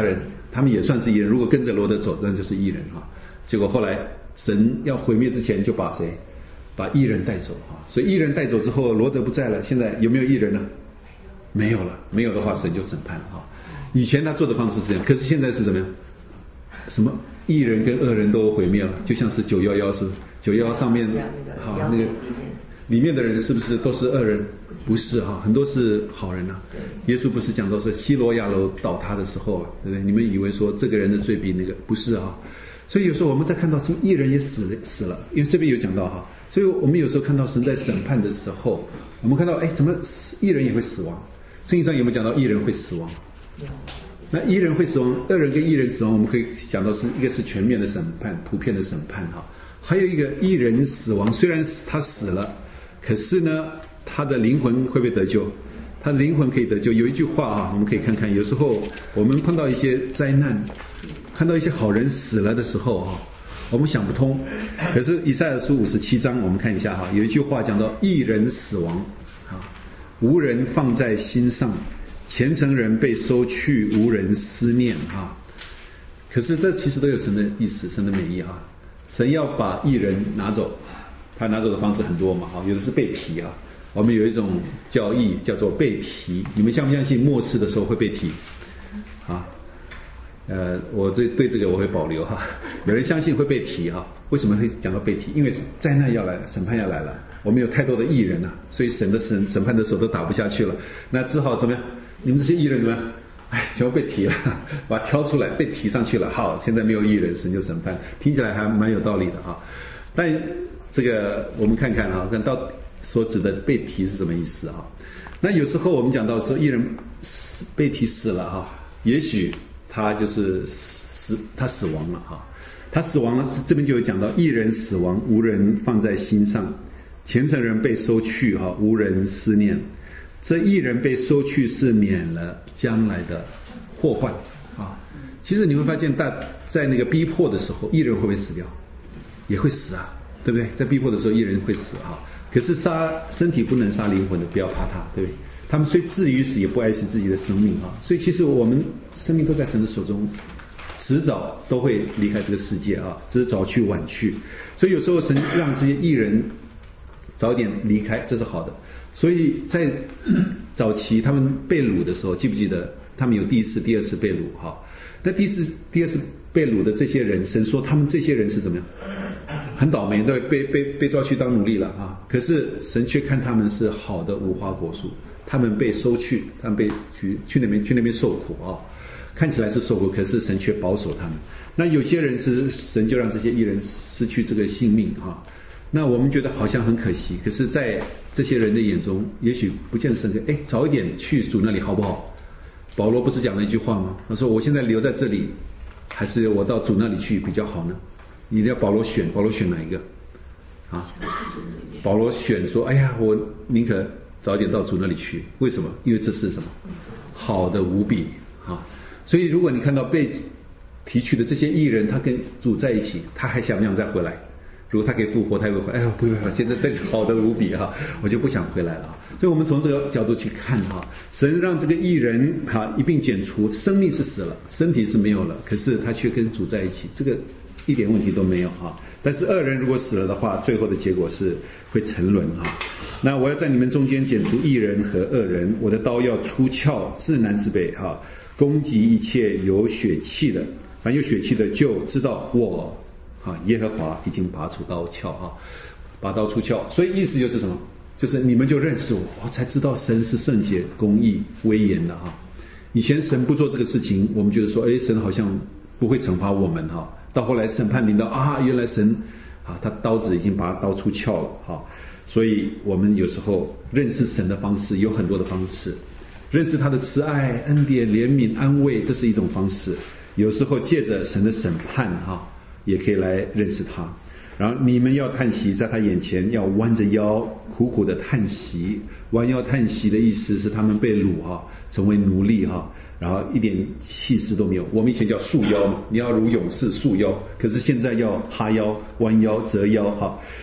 他们也算是义人。如果跟着罗德走，那就是义人哈。结果后来神要毁灭之前，就把谁？把义人带走哈。所以义人带走之后，罗德不在了，现在有没有义人呢？没有了，没有的话，神就审判了哈。以前他做的方式是这样，可是现在是怎么样？什么义人跟恶人都毁灭了，就像是911是911上面好那个里面的人是不是都是恶人？不是哈，很多是好人啊。耶稣不是讲到说西罗亚楼倒塌的时候啊，对不对？你们以为说这个人的罪比那个不是啊？所以有时候我们在看到什么义人也死了，因为这边有讲到哈，所以我们有时候看到神在审判的时候，我们看到怎么义人也会死亡？圣经上有没有讲到义人会死亡？那义人会死亡，恶人跟义人死亡，我们可以讲到是一个是全面的审判，普遍的审判哈，还有一个义人死亡，虽然他死了，可是呢，他的灵魂会不会得救？他的灵魂可以得救。有一句话哈，我们可以看看，有时候我们碰到一些灾难，看到一些好人死了的时候哈，我们想不通。可是以赛亚书57章，我们看一下哈，有一句话讲到义人死亡啊，无人放在心上。虔诚人被收去，无人思念啊！可是这其实都有神的意思，神的美意啊！神要把义人拿走，他拿走的方式很多嘛，有的是被提啊。我们有一种教义叫做被提，你们相不相信末世的时候会被提？啊？我对这个我会保留哈。有人相信会被提哈，为什么会讲到被提？因为灾难要来了，审判要来了，我们有太多的义人了，所以神判的手都打不下去了，那只好怎么样？你们这些义人怎么样？全部被提了，把它挑出来，被提上去了。好，现在没有义人，神就审判，听起来还蛮有道理的哈。但这个我们看看哈，看到所指的被提是什么意思哈？那有时候我们讲到说义人被提死了哈，也许他就是他死亡了哈，他死亡了，这边就有讲到义人死亡，无人放在心上，虔诚人被收去哈，无人思念。这义人被收去是免了将来的祸患啊！其实你会发现，在那个逼迫的时候，义人会不会死掉？也会死啊，对不对？在逼迫的时候，义人会死啊。可是杀身体不能杀灵魂的，不要怕他，对不对？他们虽至于死，也不爱惜自己的生命啊。所以其实我们生命都在神的手中，迟早都会离开这个世界啊，只是早去晚去。所以有时候神让这些义人早点离开，这是好的。所以在早期他们被掳的时候，记不记得他们有第一次、第二次被掳哈？那第二次被掳的这些人，神说他们这些人是怎么样？很倒霉，对，被抓去当奴隶了啊！可是神却看他们是好的无花果树，他们被收去，他们被去那边受苦啊！看起来是受苦，可是神却保守他们。那有些人是神就让这些义人失去这个性命啊！那我们觉得好像很可惜，可是在这些人的眼中，也许不见得深刻。早一点去主那里好不好？保罗不是讲了一句话吗？他说：“我现在留在这里，还是我到主那里去比较好呢？”你要保罗选哪一个？啊？保罗选说：“哎呀，我宁可早一点到主那里去。为什么？因为这是什么？好的无比啊！所以如果你看到被提取的这些义人，他跟主在一起，他还想不想再回来？如果他可以复活，他也会回来。不会，现在这是好的无比哈，我就不想回来了。所以我们从这个角度去看哈，神让这个义人哈一并剪除，生命是死了，身体是没有了，可是他却跟主在一起，这个一点问题都没有哈。但是恶人如果死了的话，最后的结果是会沉沦哈。那我要在你们中间剪除义人和恶人，我的刀要出鞘，自南至北哈，攻击一切有血气的，凡有血气的就知道我。耶和华已经拔出刀鞘啊，拔刀出鞘，所以意思就是什么？就是你们就认识我，我才知道神是圣洁、公义、威严的哈。以前神不做这个事情，我们觉得说，神好像不会惩罚我们哈。到后来审判临到啊，原来神啊，他刀子已经拔刀出鞘了哈。所以我们有时候认识神的方式有很多的方式，认识他的慈爱、恩典、怜悯、安慰，这是一种方式。有时候借着神的审判哈。也可以来认识他，然后你们要叹息，在他眼前要弯着腰苦苦的叹息。弯腰叹息的意思是他们被掳哈，成为奴隶哈，然后一点气势都没有。我们以前叫束腰嘛，你要如勇士束腰，可是现在要哈腰、弯腰、折腰哈。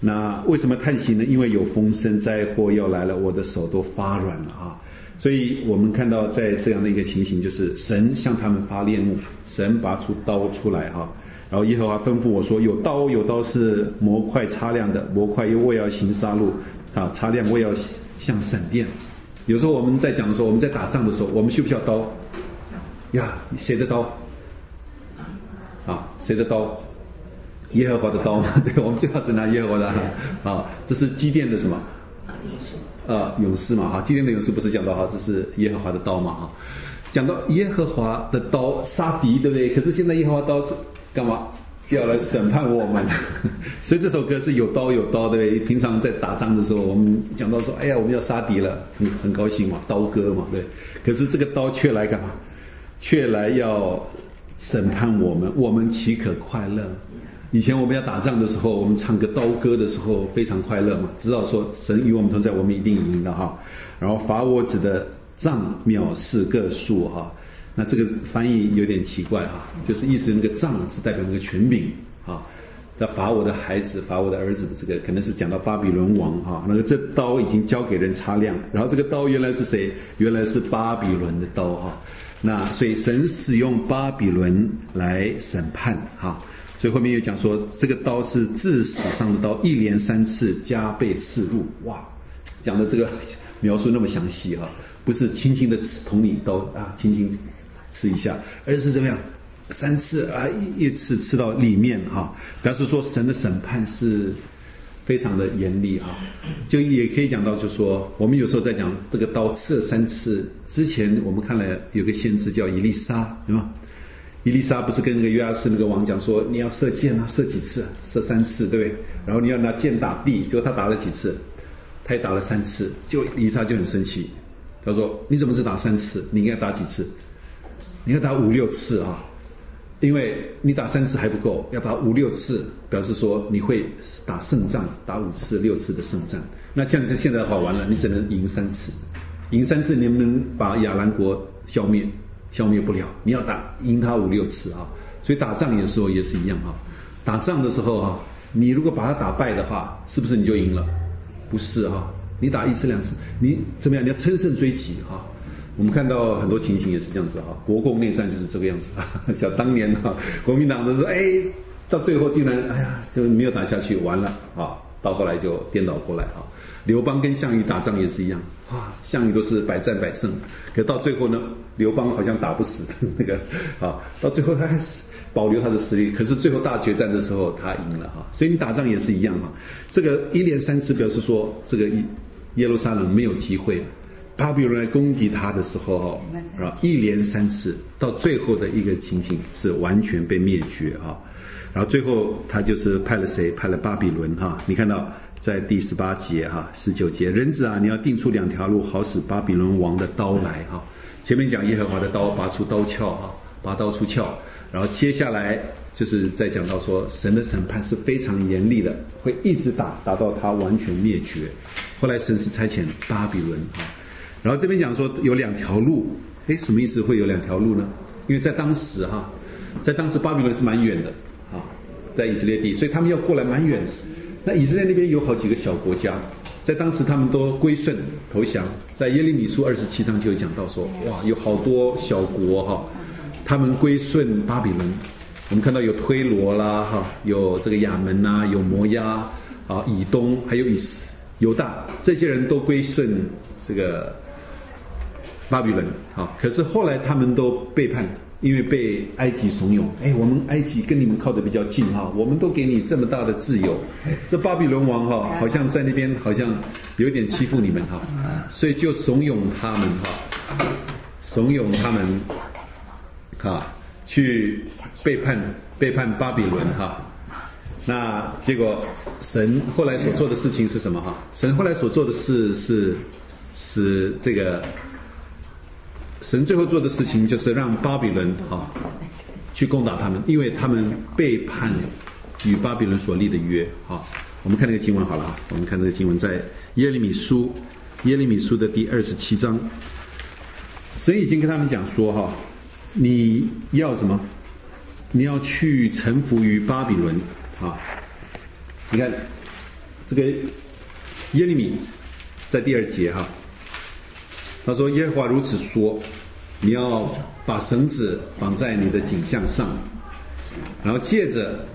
那为什么叹息呢？因为有风声，灾祸要来了，我的手都发软了啊！所以我们看到在这样的一个情形，就是神向他们发烈怒，神拔出刀出来哈。然后耶和华吩咐我说：有刀是模块擦亮的，模块又为要行杀戮啊，擦亮为要像闪电。有时候我们在讲的时候，我们在打仗的时候，我们需不需要刀呀？谁的刀啊？谁的刀？耶和华的刀嘛，对，我们最好只拿耶和华的啊。这是基甸的什么？勇士嘛哈。基甸的勇士不是讲到哈，这是耶和华的刀嘛哈。讲到耶和华的刀杀敌，对不对？可是现在耶和华刀是干嘛？要来审判我们。所以这首歌是有刀，对不对？平常在打仗的时候，我们讲到说，哎呀，我们要杀敌了，很高兴嘛，刀歌嘛，对。可是这个刀却来干嘛？却来要审判我们，我们岂可快乐？以前我们要打仗的时候，我们唱个刀歌的时候非常快乐嘛，知道说神与我们同在，我们一定赢的哈。然后伐我子的杖藐视各树哈，那这个翻译有点奇怪哈，就是意思那个杖是代表那个权柄啊，在伐我的孩子、伐我的儿子的这个可能是讲到巴比伦王哈，那个这刀已经交给人擦亮，然后这个刀原来是谁？原来是巴比伦的刀哈。那所以神使用巴比伦来审判哈。所以后面又讲说，这个刀是致死伤的刀，一连3次加倍刺入。哇，讲的这个描述那么详细哈，不是轻轻的捅你刀啊，轻轻刺一下，而是怎么样？3次啊，一次刺到里面哈，表示说神的审判是非常的严厉哈。就也可以讲到，就说我们有时候在讲这个刀刺了3次之前，我们看了有个先知叫以利沙，对吗？以利沙不是跟那个约阿斯那个王讲说，你要射箭啊，射几次？射3次，对不对？然后你要拿箭打地，结果他打了几次？他也打了3次，就以利沙就很生气，他说：“你怎么只打3次？你应该打几次？你应该打5、6次啊！因为你打3次还不够，要打5、6次，表示说你会打胜仗，打5次、6次的胜仗。那这样子现在好玩了，你只能赢3次，赢3次你能不能把亚兰国消灭？消灭不了，你要赢他5、6次啊！所以打仗的时候也是一样啊。打仗的时候啊，你如果把他打败的话，是不是你就赢了？不是啊，你打1次、2次，你怎么样？你要乘胜追击啊！我们看到很多情形也是这样子啊，国共内战就是这个样子啊。像当年啊，国民党都是到最后竟然就没有打下去，完了啊，到后来就颠倒过来啊。刘邦跟项羽打仗也是一样啊，项羽都是百战百胜，可到最后呢，刘邦好像打不死那个啊，到最后他还是保留他的实力，可是最后大决战的时候他赢了哈。所以你打仗也是一样哈，这个一连3次表示说这个耶路撒冷没有机会了。巴比伦来攻击他的时候啊，一连3次，到最后的一个情形是完全被灭绝啊。然后最后他就是派了谁？派了巴比伦哈。你看到在第18节哈、19节，人子啊，你要定出2条路，好使巴比伦王的刀来哈。前面讲耶和华的刀拔出刀鞘哈，拔刀出鞘，然后接下来就是在讲到说神的审判是非常严厉的，会一直打到他完全灭绝。后来神是差遣巴比伦哈。然后这边讲说有2条路，什么意思会有2条路呢？因为在当时巴比伦是蛮远的啊，在以色列地，所以他们要过来蛮远的。那以色列那边有好几个小国家，在当时他们都归顺投降。在耶利米书27章就有讲到说，哇，有好多小国哈，他们归顺巴比伦。我们看到有推罗啦哈，有这个亚门呐，有摩押啊，以东，还有犹大，这些人都归顺这个巴比伦啊。可是后来他们都背叛，因为被埃及怂恿，我们埃及跟你们靠得比较近哈，我们都给你这么大的自由，这巴比伦王哈，好像在那边好像有点欺负你们哈，所以就怂恿他们哈，去背叛巴比伦哈。那结果神后来所做的事情是什么哈？神后来所做的事是使这个。神最后做的事情就是让巴比伦去攻打他们，因为他们背叛与巴比伦所立的约我们看那个经文好了我们看这个经文在耶利米书的第27章，神已经跟他们讲说你要什么？你要去臣服于巴比伦你看这个耶利米在第2节哈，他说耶和华如此说，你要把绳子绑在你的颈项上，然后借着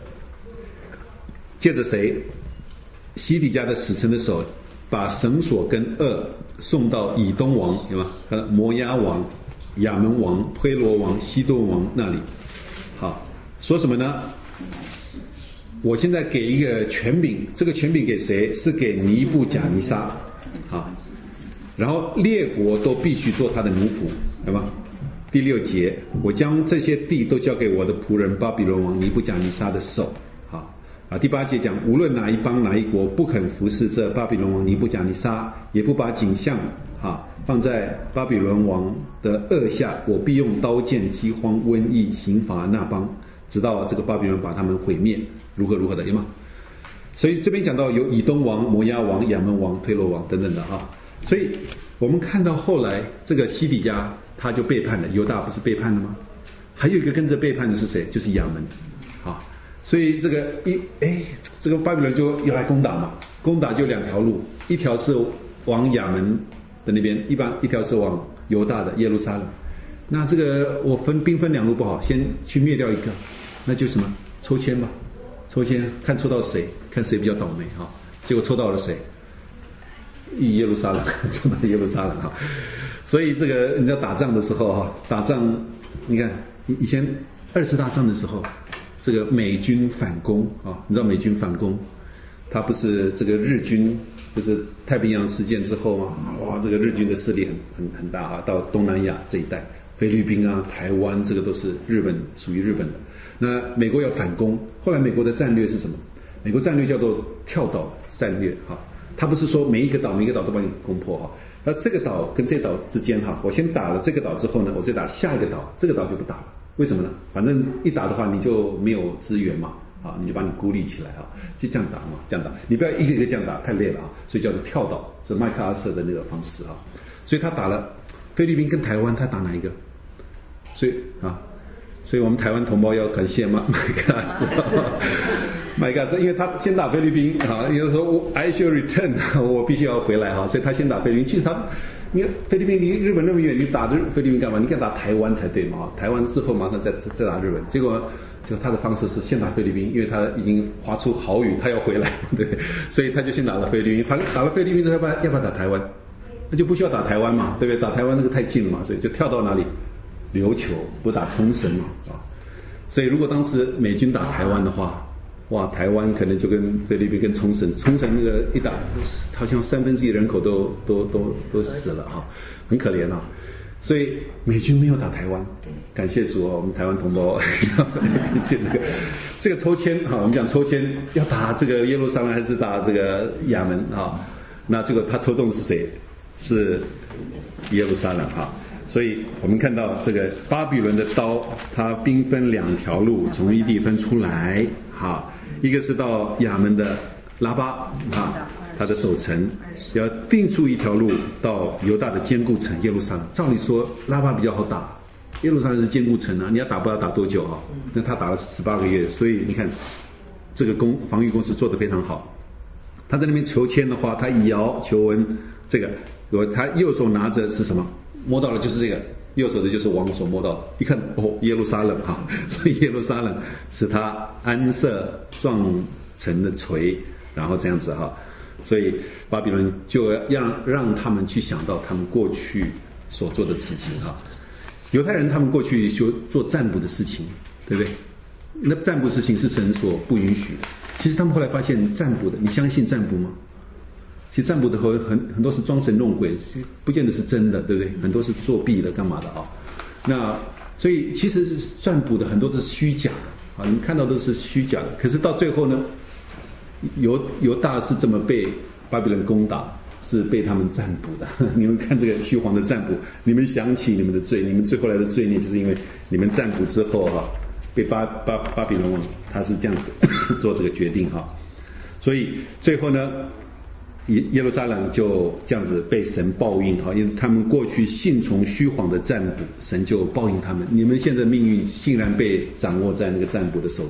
谁？西底家的使臣的手，把绳索跟轭送到以东王，对吧？摩押王、亚门王、推罗王、西顿王那里。好，说什么呢？我现在给一个权柄，这个权柄给谁？是给尼布甲尼撒。好，然后列国都必须做他的奴仆，对吧？第6节，我将这些地都交给我的仆人巴比伦王尼布甲尼撒的手。第8节讲，无论哪一邦哪一国不肯服侍这巴比伦王尼布甲尼撒，也不把景象放在巴比伦王的轭下，我必用刀剑、饥荒、瘟疫刑罚那邦，直到这个巴比伦把他们毁灭，如何如何的，有吗？所以这边讲到有以东王、摩押王、亚门王、推罗王等等的所以我们看到后来这个西底家他就背叛了，犹大不是背叛了吗？还有一个跟着背叛的是谁？就是亚门。所以这个这个巴比伦就要来攻打嘛，攻打就2条路，一条是往亚门的那边，一条是往犹大的耶路撒冷。那这个我兵分2路不好，先去灭掉一个，那就什么抽签吧，抽签看抽到谁，看谁比较倒霉结果抽到了谁？耶路撒冷，抽到耶路撒冷所以这个人家打仗的时候打仗，你看以前2次大战的时候。这个美军反攻你知道美军反攻，他不是这个日军不是太平洋事件之后吗？哇，这个日军的势力很大到东南亚这一带，菲律宾台湾这个都是属于日本的。那美国要反攻，后来美国的战略是什么？美国战略叫做跳岛战略他不是说每一个岛都帮你攻破那这个岛跟这岛之间我先打了这个岛之后呢，我再打下一个岛，这个岛就不打了。为什么呢？反正一打的话你就没有资源嘛你就把你孤立起来就这样打嘛，这样打，你不要一个一个这样打，太累了所以叫做跳岛，这麦克阿瑟的那个方式所以他打了菲律宾跟台湾，他打哪一个？所以我们台湾同胞要感谢麦克阿瑟麦克阿瑟，因为他先打菲律宾也就是说 I shall return 我必须要回来所以他先打菲律宾。其实你看菲律宾离日本那么远，你打菲律宾干嘛？你该打台湾才对嘛台湾之后马上再打日本。结果他的方式是先打菲律宾，因为他已经划出豪语，他要回来，对，所以他就先打了菲律宾。打了菲律宾之后，要不要打台湾？那就不需要打台湾嘛，对不对？打台湾那个太近了嘛，所以就跳到哪里？琉球，不打冲绳嘛所以如果当时美军打台湾的话，哇，台湾可能就跟菲律宾跟冲绳那个一打，好像1/3人口都死了很可怜所以美军没有打台湾，感谢主我们台湾同胞感谢这个抽签我们讲抽签要打这个耶路撒冷还是打这个亚门那这个他抽中是谁？是耶路撒冷所以我们看到这个巴比伦的刀，它兵分2条路，从一地分出来一个是到亚门的拉巴他的守城，要定出一条路到犹大的坚固城耶路撒冷。照理说拉巴比较好打，耶路撒冷是坚固城你要打不知道打多久那他打了18个月，所以你看这个防御工事做得非常好。他在那边求签的话，他以摇求文，这个他右手拿着是什么？摸到了就是这个，右手的就是王所摸到的，一看耶路撒冷所以耶路撒冷是他安设壮城的锤，然后这样子所以巴比伦就要让他们去想到他们过去所做的事情犹太人他们过去就做占卜的事情，对不对？那占卜事情是神所不允许的。其实他们后来发现占卜的，你相信占卜吗？其实占卜的很多是装神弄鬼，不见得是真的，对不对？很多是作弊的干嘛的那所以其实占卜的很多都是虚假的你们看到都是虚假的。可是到最后呢，犹大是这么被巴比伦攻打，是被他们占卜的你们看这个虚晃的占卜，你们想起你们的罪，你们最后来的罪孽就是因为你们占卜之后被巴比伦王他是这样子做这个决定所以最后呢耶路撒冷就这样子被神报应因为他们过去信从虚晃的占卜，神就报应他们。你们现在命运竟然被掌握在那个占卜的手中，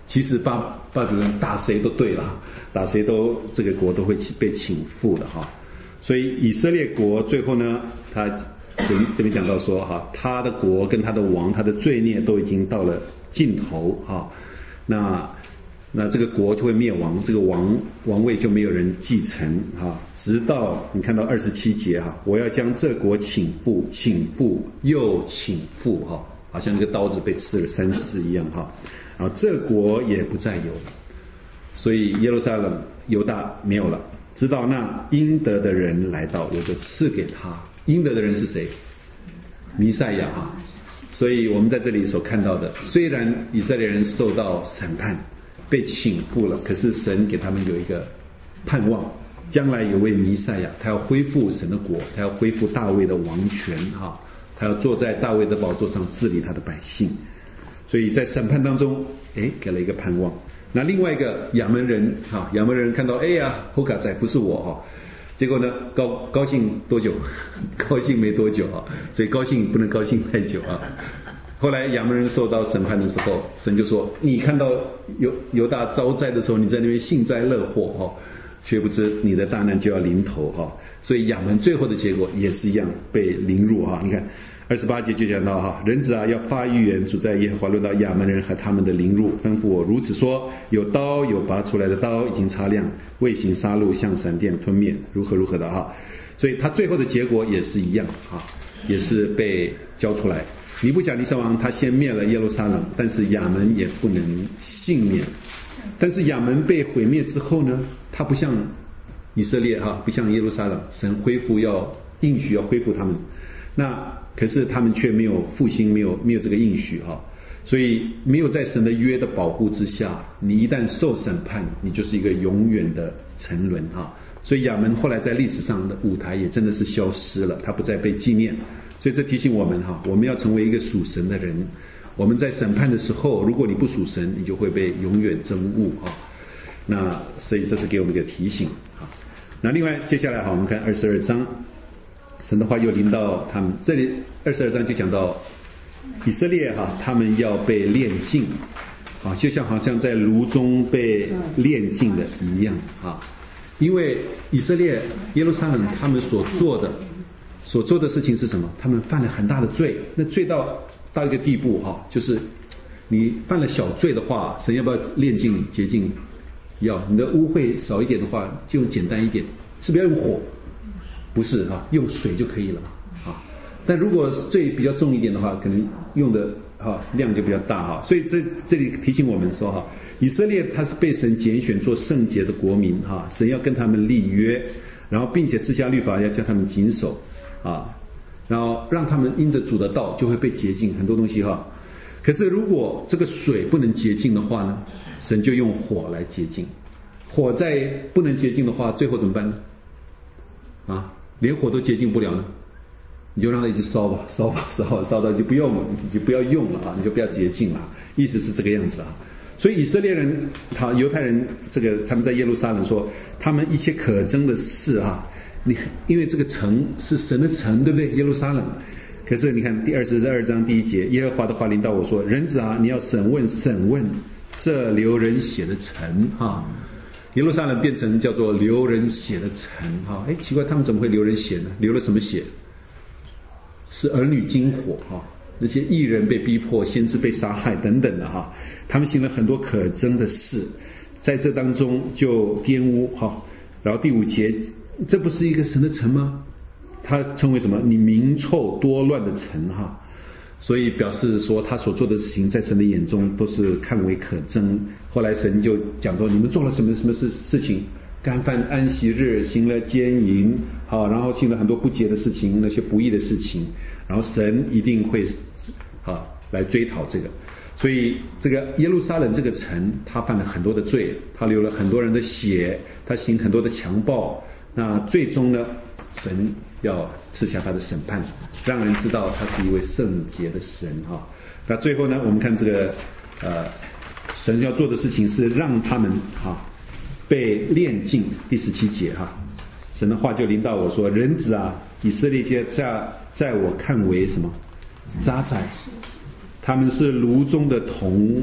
其实巴比伦打谁都对了，打谁都这个国都会被倾覆的哈。所以以色列国最后呢，他这边讲到说哈，他的国跟他的王，他的罪孽都已经到了尽头哈。那这个国就会灭亡，这个王位就没有人继承哈，直到你看到27节哈，我要将这国倾覆又倾覆哈，好像那个刀子被刺了3次一样哈。然后这国也不再有了，所以耶路撒冷犹大没有了，直到那应得的人来到，我就赐给他。应得的人是谁？弥赛亚啊。所以我们在这里所看到的，虽然以色列人受到审判被倾覆了，可是神给他们有一个盼望，将来有位弥赛亚，他要恢复神的国，他要恢复大卫的王权哈，他要坐在大卫的宝座上治理他的百姓。所以在审判当中给了一个盼望。那另外一个亚扪人哈，亚扪人看到侯卡仔不是我哈，结果呢高兴多久？高兴没多久啊，所以高兴不能高兴太久啊。后来亚扪人受到审判的时候，神就说：你看到犹大遭灾的时候，你在那边幸灾乐祸哈，却不知你的大难就要临头哈。所以亚扪最后的结果也是一样被凌辱哈。你看28节就讲到哈，人子啊要发预言，主在耶和华论到亚扪人和他们的凌辱，吩咐我如此说：有刀有拔出来的刀，已经擦亮，未行杀戮，像闪电吞灭，如何的哈。所以他最后的结果也是一样啊，也是被交出来。尼布甲尼撒王他先灭了耶路撒冷，但是亚扪也不能幸免。但是亚扪被毁灭之后呢，他不像以色列哈，不像耶路撒冷，神恢复应许要恢复他们。那可是他们却没有复兴，没有这个应许哈，所以没有在神的约的保护之下，你一旦受审判，你就是一个永远的沉沦哈。所以亚扪后来在历史上的舞台也真的是消失了，他不再被纪念。所以这提醒我们哈，我们要成为一个属神的人。我们在审判的时候，如果你不属神，你就会被永远憎恶哈。那所以这是给我们一个提醒哈。那另外接下来我们看22章。神的话又临到他们，这里22章就讲到以色列他们要被炼净就像好像在炉中被炼净的一样因为以色列耶路撒冷他们所做的事情是什么？他们犯了很大的罪，那罪到一个地步就是你犯了小罪的话，神要不要炼净你洁净你？要。你的污秽少一点的话，就用简单一点，是不是要用火？不是用水就可以了但如果罪比较重一点的话，可能用的量就比较大所以这里提醒我们说以色列他是被神拣选做圣洁的国民神要跟他们立约，然后并且赐下律法要叫他们谨守然后让他们因着主的道就会被洁净很多东西可是如果这个水不能洁净的话呢，神就用火来洁净。火在不能洁净的话，最后怎么办呢？连火都洁净不了呢，你就让它一直烧吧，烧到就不要用了你就不要洁净了，意思是这个样子所以以色列人犹太人他们在耶路撒冷说，他们一切可憎的事因为这个城是神的城，对不对？耶路撒冷。可是你看第22章第1节，耶和华的话临到我说：人子你要审问这流人血的城耶路撒冷变成叫做流人血的城奇怪，他们怎么会流人血呢？流了什么血？是儿女经火那些义人被逼迫，先知被杀害等等的他们行了很多可憎的事，在这当中就玷污然后第5节，这不是一个神的城吗？他称为什么？你名臭多乱的城所以表示说他所做的事情在神的眼中都是看为可憎。后来神就讲说，你们做了什么事情？干犯安息日，行了奸淫然后行了很多不洁的事情，那些不义的事情，然后神一定会来追讨这个。所以这个耶路撒冷这个城，他犯了很多的罪，他流了很多人的血，他行很多的强暴，那最终呢，神要赐下他的审判，让人知道他是一位圣洁的神那最后呢，我们看这个神要做的事情是让他们被炼净。第17节神的话就临到我说：人子以色列家在我看为什么？渣滓，他们是炉中的铜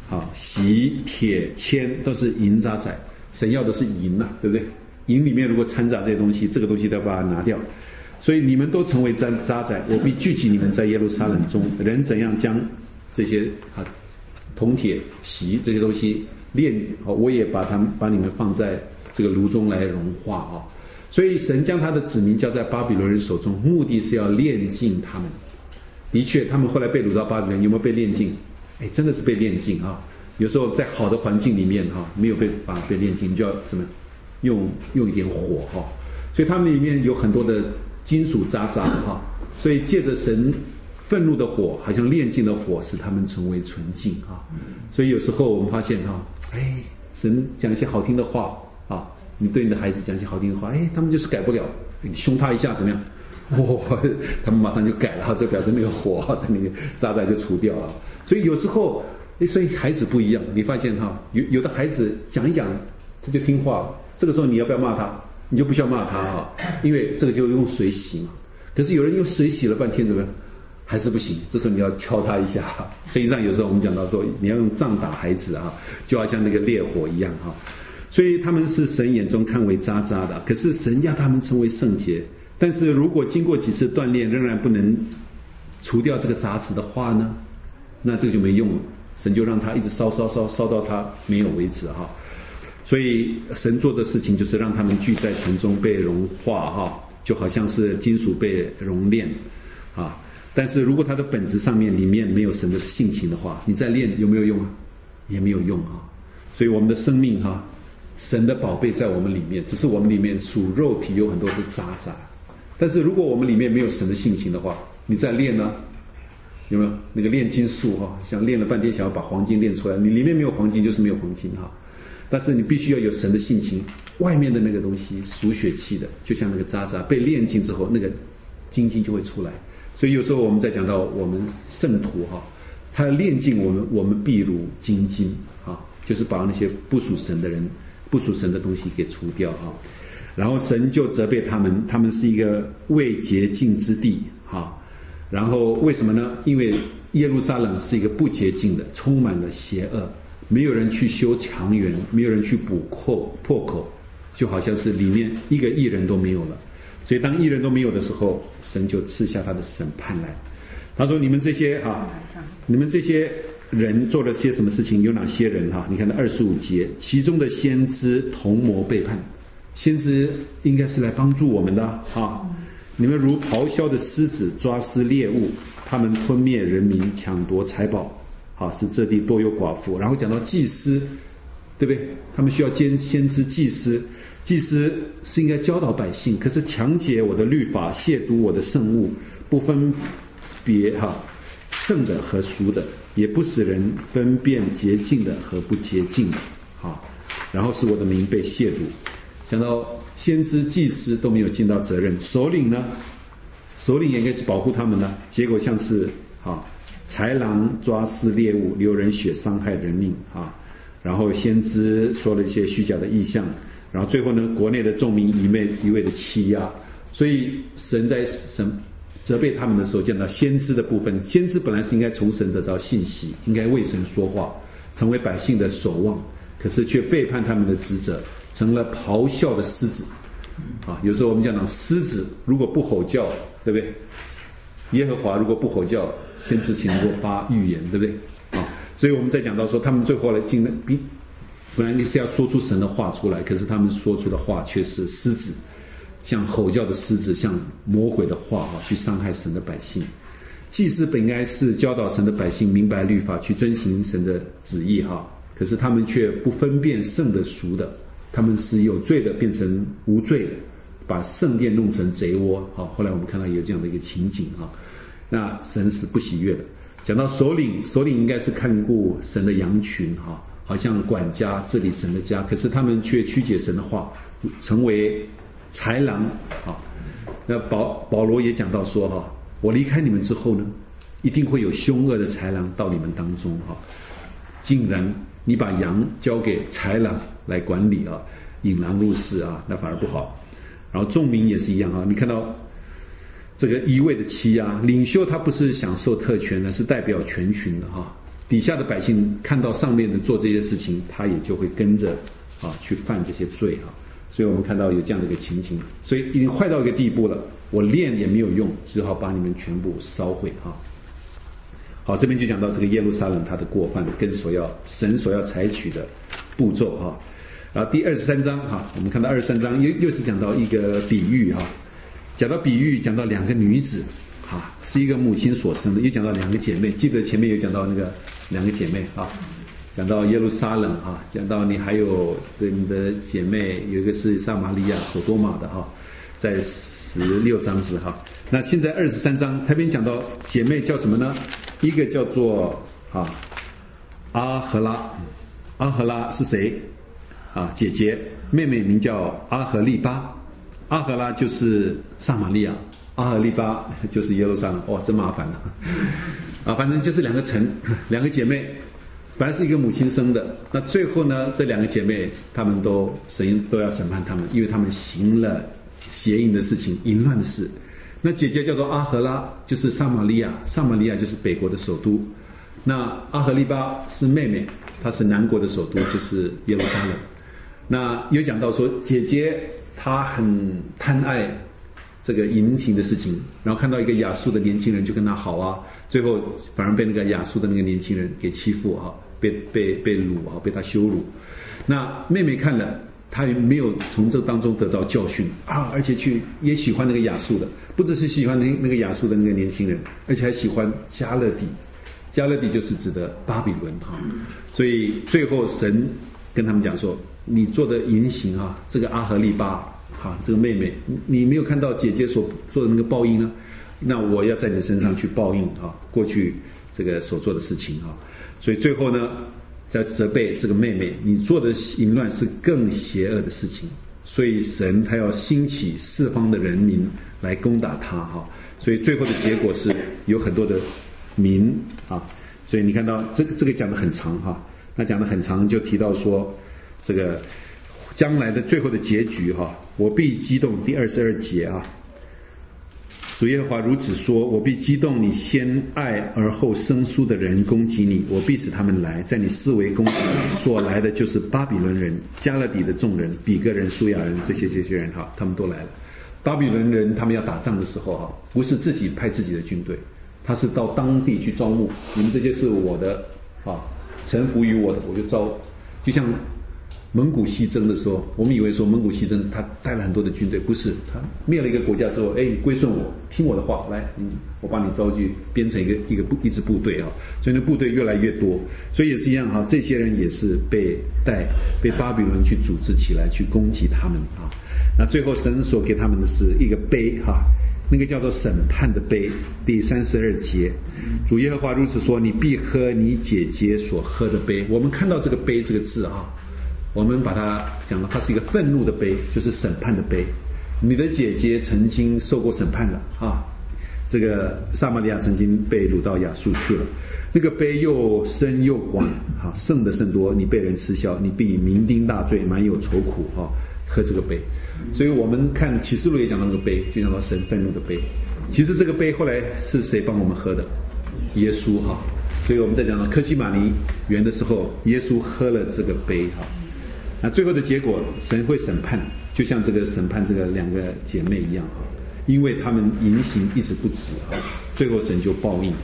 锡、铁、铅都是银渣滓，神要的是银啊，对不对？银里面如果掺杂这些东西，这个东西都要把它拿掉。所以你们都成为渣滓，我必聚集你们在耶路撒冷中。人怎样将这些铜铁锡这些东西炼，我也把你们放在这个炉中来融化啊。所以神将他的子民交在巴比伦人手中，目的是要炼净他们。的确，他们后来被掳到巴比伦，有没有被炼净？真的是被炼净啊！有时候在好的环境里面没有被炼净，你就要怎么用一点火所以他们里面有很多的金属渣所以借着神愤怒的火，好像炼净的火，使他们成为纯净所以有时候我们发现神讲一些好听的话你对你的孩子讲一些好听的话，他们就是改不了，你凶他一下怎么样？他们马上就改了，这表示那个火在那个渣滓就除掉了。所以有时候，所以孩子不一样，你发现有的孩子讲一讲他就听话，这个时候你要不要骂他？你就不需要骂他因为这个就用水洗嘛。可是有人用水洗了半天怎么样？还是不行，这时候你要敲他一下。实际上有时候我们讲到说，你要用杖打孩子就好像那个烈火一样所以他们是神眼中看为渣渣的，可是神要他们成为圣洁。但是如果经过几次锻炼仍然不能除掉这个杂质的话呢，那这个就没用了，神就让他一直烧到他没有为止所以神做的事情就是让他们聚在城中被融化就好像是金属被熔炼但是如果它的本质上面里面没有神的性情的话，你再练有没有用也没有用所以我们的生命神的宝贝在我们里面，只是我们里面属肉体有很多的渣滓。但是如果我们里面没有神的性情的话，你再练呢，有没有那个炼金术想练了半天想要把黄金炼出来，你里面没有黄金就是没有黄金但是你必须要有神的性情，外面的那个东西属血气的，就像那个渣滓被炼净之后，那个精金就会出来。所以有时候我们在讲到我们圣徒他要炼净我们必如精金就是把那些不属神的人不属神的东西给除掉然后神就责备他们是一个未洁净之地然后为什么呢？因为耶路撒冷是一个不洁净的，充满了邪恶，没有人去修墙垣，没有人去补破口，就好像是里面一个义人都没有了。所以当义人都没有的时候，神就赐下他的审判来。他说你们这些人做了些什么事情？有哪些人你看到25节，其中的先知同谋背叛。先知应该是来帮助我们的你们如咆哮的狮子，抓撕猎物，他们吞灭人民，抢夺财宝使这地多有寡妇。然后讲到祭司，对不对？他们需要先知祭司是应该教导百姓，可是强解我的律法，亵渎我的圣物，不分别圣的和俗的，也不使人分辨洁净的和不洁净的然后使我的名被亵渎。讲到先知祭司都没有尽到责任，首领呢？首领也应该是保护他们呢，结果像是豺狼抓撕猎物，流人血，伤害人命然后先知说了一些虚假的意象，然后最后呢，国内的众民一味的欺压。所以神责备他们的时候，讲到先知的部分，先知本来是应该从神得到信息，应该为神说话，成为百姓的守望，可是却背叛他们的职责，成了咆哮的狮子有时候我们讲狮子如果不吼叫，对不对？耶和华如果不吼叫，先知岂能够发预言，对不对所以我们在讲到说，他们最后来本来你是要说出神的话出来，可是他们说出的话却是狮子，像吼叫的狮子，像魔鬼的话去伤害神的百姓。祭司本该是教导神的百姓明白律法，去遵行神的旨意可是他们却不分辨圣的俗的，他们是有罪的变成无罪的，把圣殿弄成贼窝后来我们看到有这样的一个情景那神是不喜悦的。讲到首领应该是看顾神的羊群好像管家治理神的家，可是他们却曲解神的话，成为豺狼那保罗也讲到说我离开你们之后呢，一定会有凶恶的豺狼到你们当中竟然你把羊交给豺狼来管理引狼入室那反而不好。然后众民也是一样你看到这个一味的欺压，领袖他不是享受特权的，是代表全群的底下的百姓看到上面的做这些事情，他也就会跟着去犯这些罪啊。所以我们看到有这样的一个情形，所以已经坏到一个地步了，我练也没有用，只好把你们全部烧毁啊。好，这边就讲到这个耶路撒冷它的过犯跟神所要采取的步骤啊。然后第23章我们看到23章又是讲到一个比喻讲到比喻，讲到两个女子是一个母亲所生的，又讲到两个姐妹，记得前面有讲到那个两个姐妹讲到耶路撒冷讲到你还有你的姐妹，有一个是撒玛利亚所多玛的在16章是那现在23章他边讲到姐妹叫什么呢？一个叫做阿荷拉，阿荷拉是谁姐姐，妹妹名叫阿荷利巴，阿荷拉就是撒玛利亚，阿荷利巴就是耶路撒冷。真麻烦了反正就是两个城，两个姐妹，本来是一个母亲生的，那最后呢，这两个姐妹她们神都要审判她们，因为她们行了邪淫的事情，淫乱的事。那姐姐叫做阿荷拉，就是撒玛利亚，撒玛利亚就是北国的首都。那阿荷利巴是妹妹，她是南国的首都，就是耶路撒冷。那有讲到说，姐姐她很贪爱这个淫行的事情，然后看到一个亚述的年轻人就跟她好最后反而被那个亚述的那个年轻人给欺负被掳被他羞辱。那妹妹看了，她也没有从这当中得到教训而且也喜欢那个亚述的，不只是喜欢那个亚述的那个年轻人，而且还喜欢加勒底。加勒底就是指的巴比伦所以最后神跟他们讲说，你做的淫行这个阿荷利巴这个妹妹，你没有看到姐姐所做的那个报应呢？那我要在你身上去报应过去这个所做的事情所以最后呢，在责备这个妹妹，你做的淫乱是更邪恶的事情，所以神他要兴起四方的人民来攻打他所以最后的结果是有很多的民所以你看到这个讲得很长那讲得很长就提到说这个将来的最后的结局我必激动，第22节主耶和华如此说，我必激动你先爱而后生疏的人攻击你，我必使他们来，在你四围攻击你，所来的就是巴比伦人、加勒底的众人、比各人、书亚人，这些人他们都来了。巴比伦人他们要打仗的时候不是自己派自己的军队，他是到当地去招募，你们这些是我的臣服于我的，我就招。就像蒙古西征的时候，我们以为说蒙古西征他带了很多的军队，不是，他灭了一个国家之后，你归顺我，听我的话，来，我把你招去编成一支部队所以那部队越来越多，所以也是一样这些人也是被巴比伦去组织起来去攻击他们那最后神所给他们的是一个杯那个叫做审判的杯，第32节，主耶和华如此说，你必喝你姐姐所喝的杯。我们看到这个杯这个字我们把它讲了，它是一个愤怒的杯，就是审判的杯。你的姐姐曾经受过审判了这个撒玛利亚曾经被掳到亚述去了，那个杯又深又广盛的甚多，你被人嗤笑，你必酩酊大醉，满有愁苦喝这个杯。所以我们看启示录也讲到那个杯，就讲到神愤怒的杯。其实这个杯后来是谁帮我们喝的？耶稣所以我们在讲到客西马尼园的时候，耶稣喝了这个杯那最后的结果，神会审判，就像这个审判这个两个姐妹一样因为他们淫行一直不止最后神就报应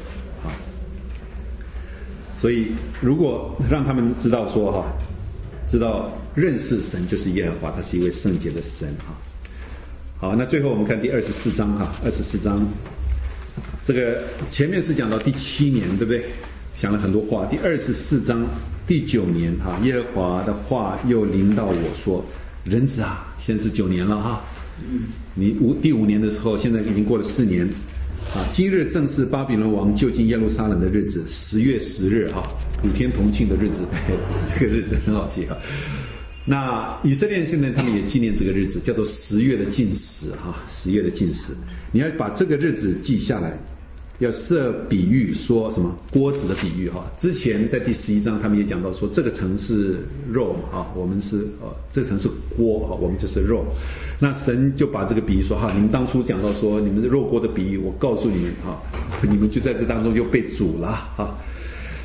所以如果让他们知道说知道认识神就是耶和华，他是一位圣洁的神好，那最后我们看第24章24章，这个前面是讲到第7年，对不对？讲了很多话。第24章第9年耶和华的话又临到我说，人子现在是9年了你第5年的时候，现在已经过了4年今日正是巴比伦王就近耶路撒冷的日子，10月10日普天同庆的日子这个日子很好记那以色列人现在他们也纪念这个日子，叫做10月的禁食10月的禁食。你要把这个日子记下来，要设比喻，说什么锅子的比喻之前在第11章他们也讲到说，这个城是肉我们是这个城是锅我们就是肉。那神就把这个比喻说你们当初讲到说你们的肉锅的比喻，我告诉你们你们就在这当中就被煮了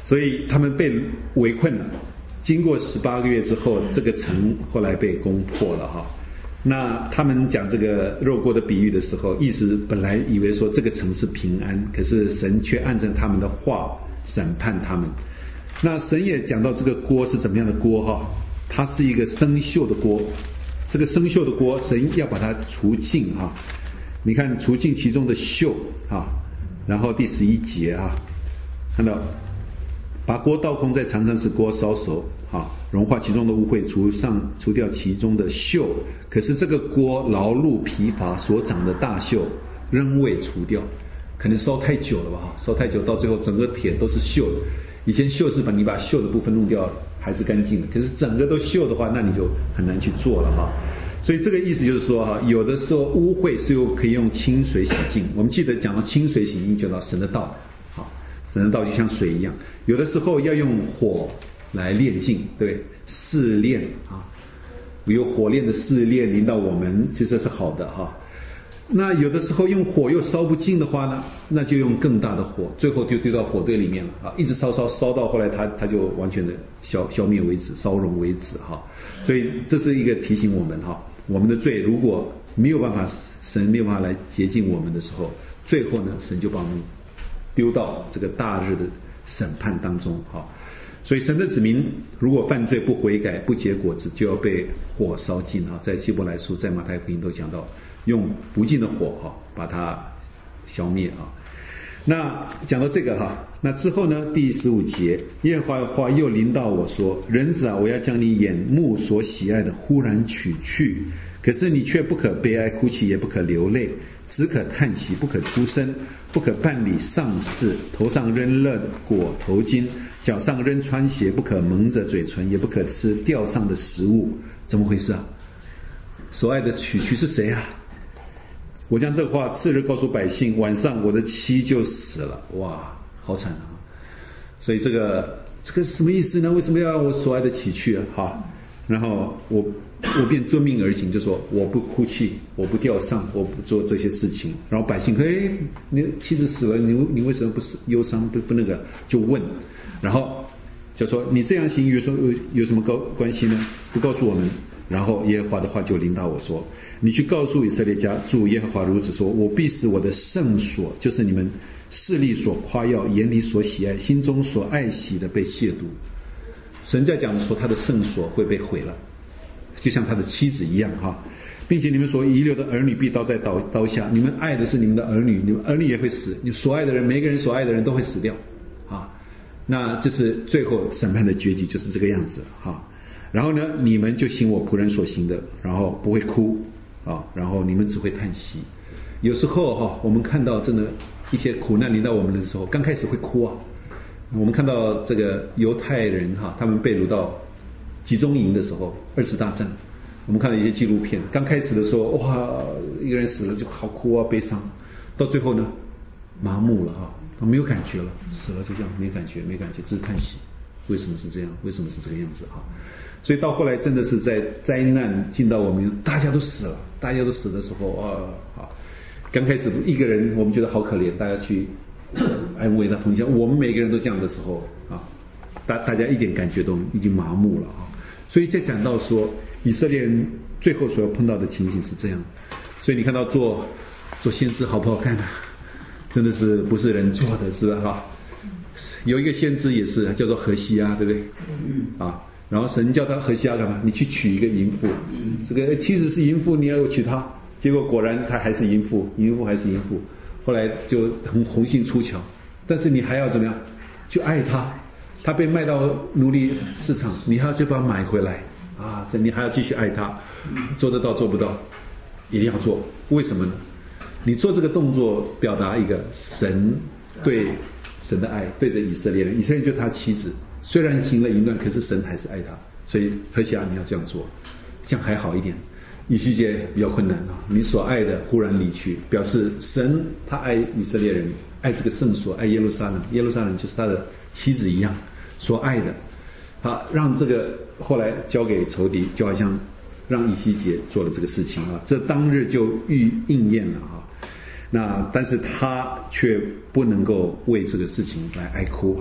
所以他们被围困了。经过18个月之后，这个城后来被攻破了哈。那他们讲这个肉锅的比喻的时候，意思本来以为说这个城是平安，可是神却按照他们的话审判他们。那神也讲到这个锅是怎么样的锅哈，它是一个生锈的锅。这个生锈的锅，神要把它除尽哈。你看除尽其中的锈啊，然后第11节啊，看到把锅倒空，在常常使锅烧熟啊，融化其中的污秽，除掉其中的锈。可是这个锅劳碌疲乏所长的大锈仍未除掉，可能烧太久了吧，烧太久到最后整个铁都是锈的。以前锈是你把锈的部分弄掉还是干净的，可是整个都锈的话，那你就很难去做了哈。所以这个意思就是说哈，有的时候污秽是又可以用清水洗净。我们记得讲到清水洗净，就到神的道，好，神的道就像水一样，有的时候要用火来炼净，对不对？试炼啊，有火炼的试炼临到我们，其实是好的哈。那有的时候用火又烧不尽的话呢，那就用更大的火，最后就丢到火堆里面了啊，一直烧到后来它就完全的消灭为止，烧融为止哈。所以这是一个提醒我们哈，我们的罪如果没有办法，神没有办法来洁净我们的时候，最后呢，神就把我们丢到这个大日的审判当中哈。所以神的子民如果犯罪不悔改不结果子，就要被火烧尽啊。在希伯来书在马太福音都讲到用不尽的火把它消灭啊。那讲到这个那之后呢，第15节，耶和华的话又临到我说，人子啊，我要将你眼目所喜爱的忽然取去，可是你却不可悲哀哭泣，也不可流泪，只可叹息，不可出声，不可办理丧事，头上扔勒裹头巾，脚上扔穿鞋，不可蒙着嘴唇，也不可吃吊上的食物。怎么回事啊？所爱的取去是谁啊？我将这话次日告诉百姓，晚上我的妻就死了。哇，好惨啊！所以这个什么意思呢？为什么要让我所爱的取去啊？然后我便遵命而行，就说我不哭泣，我不吊丧，我不做这些事情。然后百姓你妻子死了，你为什么不忧伤不那个？就问，然后就说你这样行有什么关系呢？不告诉我们。然后耶和华的话就临到我说，你去告诉以色列家，主耶和华如此说，我必使我的圣所，就是你们势力所夸耀，眼里所喜爱，心中所爱惜的被亵渎。神在讲说他的圣所会被毁了，就像他的妻子一样并且你们所遗留的儿女必倒在刀下，你们爱的是你们的儿女，你们儿女也会死，你所爱的人，每个人所爱的人都会死掉那这是最后审判的结局，就是这个样子然后呢，你们就行我仆人所行的，然后不会哭然后你们只会叹息。有时候我们看到真的一些苦难临到我们的时候，刚开始会哭我们看到这个犹太人他们被掳到集中营的时候，2次大战，我们看到一些纪录片，刚开始的时候哇，一个人死了就好哭悲伤，到最后呢麻木了没有感觉了，死了就这样，没感觉，只是叹息。为什么是这样？为什么是这个样子所以到后来真的是在灾难进到我们，大家都死的时候刚开始一个人我们觉得好可怜，大家去安慰他同情，我们每个人都这样的时候大家一点感觉都已经麻木了所以在讲到说以色列人最后所要碰到的情形是这样。所以你看到做先知好不好看真的是不是人做的，是吧有一个先知也是叫做何西阿，对不对然后神叫他何西阿干嘛？你去娶一个淫妇，这个妻子是淫妇，你要娶她。结果果然他还是淫妇还是淫妇，后来就很红杏出墙。但是你还要怎么样？去爱她，她被卖到奴隶市场，你还要去把她买回来这你还要继续爱她，做得到做不到？一定要做。为什么呢？你做这个动作，表达一个神对神的爱，对着以色列人，以色列人就是他妻子。虽然行了淫乱，可是神还是爱他，所以何西阿你要这样做，这样还好一点。以西结比较困难你所爱的忽然离去，表示神他爱以色列人，爱这个圣所，爱耶路撒冷，耶路撒冷就是他的妻子一样所爱的。他让这个后来交给仇敌，就好像让以西结做了这个事情这当日就应验了那但是他却不能够为这个事情来哀哭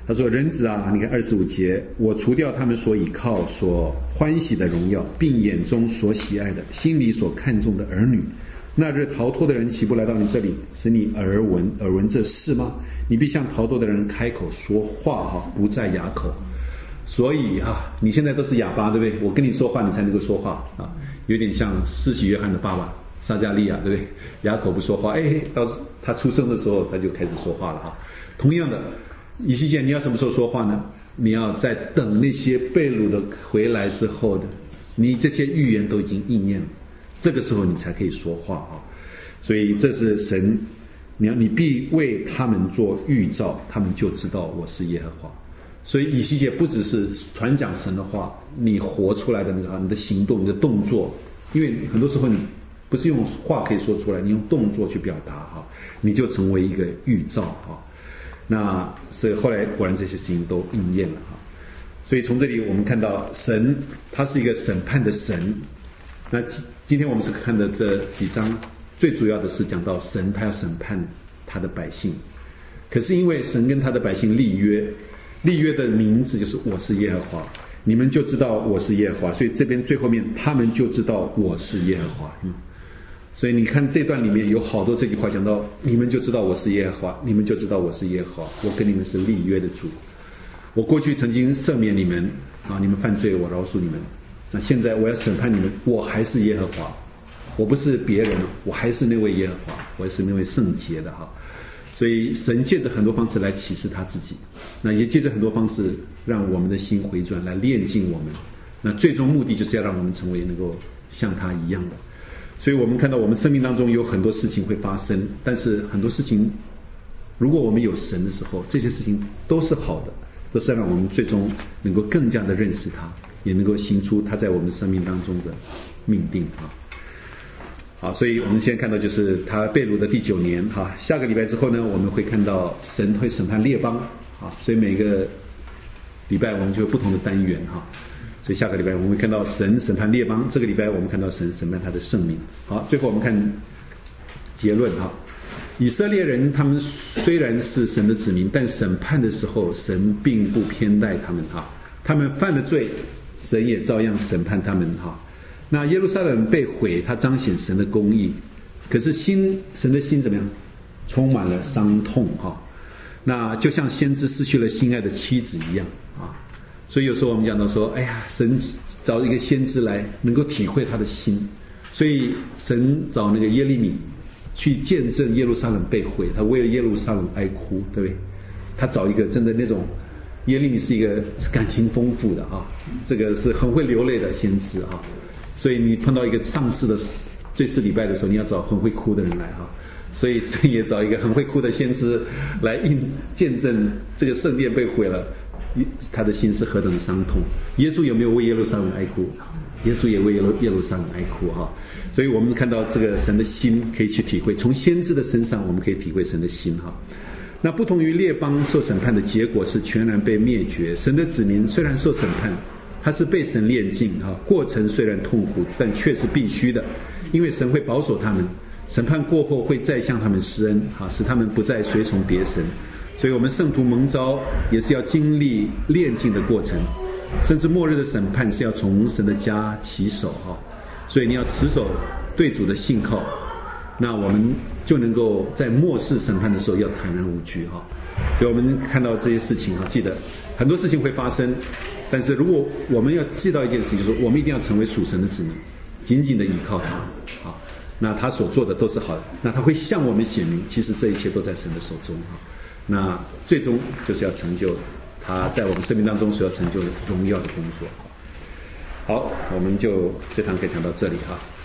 他说：“人子啊，你看25节，我除掉他们所倚靠、所欢喜的荣耀，并眼中所喜爱的，心里所看重的儿女。那日逃脱的人岂不来到你这里，使你耳闻这事吗？你必向逃脱的人开口说话，不在哑口。所以你现在都是哑巴，对不对？我跟你说话，你才能够说话啊，有点像施洗约翰的爸爸撒迦利亚，对不对？哑口不说话，到他出生的时候，他就开始说话了哈。同样的。”以西结，你要什么时候说话呢？你要在等那些被掳的回来之后的，你这些预言都已经应验了，这个时候你才可以说话啊。所以这是神，你必为他们做预兆，他们就知道我是耶和华。所以以西结不只是传讲神的话，你活出来的那个你的行动、你的动作，因为很多时候你不是用话可以说出来，你用动作去表达你就成为一个预兆那所以后来果然这些事情都应验了所以从这里我们看到神他是一个审判的神。那今天我们是看的这几章，最主要的是讲到神他要审判他的百姓。可是因为神跟他的百姓立约的名字就是我是耶和华，你们就知道我是耶和华，所以这边最后面他们就知道我是耶和华所以你看这段里面有好多这句话讲到，你们就知道我是耶和华，你们就知道我是耶和华，我跟你们是立约的主。我过去曾经赦免你们你们犯罪我饶恕你们，那现在我要审判你们，我还是耶和华，我不是别人，我还是那位耶和华，我还是那位圣洁的所以神借着很多方式来启示他自己，那也借着很多方式让我们的心回转，来炼净我们，那最终目的就是要让我们成为能够像他一样的。所以我们看到我们生命当中有很多事情会发生，但是很多事情如果我们有神的时候，这些事情都是好的，都是让我们最终能够更加的认识他，也能够行出他在我们生命当中的命定好，所以我们现在看到就是他被掳的第9年下个礼拜之后呢，我们会看到神会审判列邦所以每个礼拜我们就有不同的单元所以下个礼拜我们会看到神审判列邦，这个礼拜我们看到神审判他的圣民。好，最后我们看结论以色列人他们虽然是神的子民，但审判的时候神并不偏待他们他们犯了罪，神也照样审判他们那耶路撒冷被毁，他彰显神的公义，可是神的心怎么样？充满了伤痛那就像先知失去了心爱的妻子一样所以有时候我们讲到说，神找一个先知来能够体会他的心，所以神找那个耶利米去见证耶路撒冷被毁，他为了耶路撒冷哀哭，对不对？他找一个真的那种，耶利米是一个感情丰富的这个是很会流泪的先知所以你碰到一个上市的最次礼拜的时候，你要找很会哭的人来所以神也找一个很会哭的先知来见证这个圣殿被毁了，他的心是何等的伤痛。耶稣有没有为耶路撒冷哀哭？耶稣也为耶路撒冷哀哭所以我们看到这个神的心可以去体会，从先知的身上我们可以体会神的心那不同于列邦受审判的结果是全然被灭绝，神的子民虽然受审判，他是被神炼净过程虽然痛苦，但却是必须的，因为神会保守他们，审判过后会再向他们施恩使他们不再随从别神。所以我们圣徒蒙召也是要经历炼净的过程，甚至末日的审判是要从神的家起手所以你要持守对主的信靠，那我们就能够在末世审判的时候要坦然无惧所以我们看到这些事情记得很多事情会发生，但是如果我们要记到一件事情，就是我们一定要成为属神的子民，紧紧的依靠他那他所做的都是好的，那他会向我们显明其实这一切都在神的手中那最终就是要成就他在我们生命当中所要成就的荣耀的工作。好，我们就这堂课讲到这里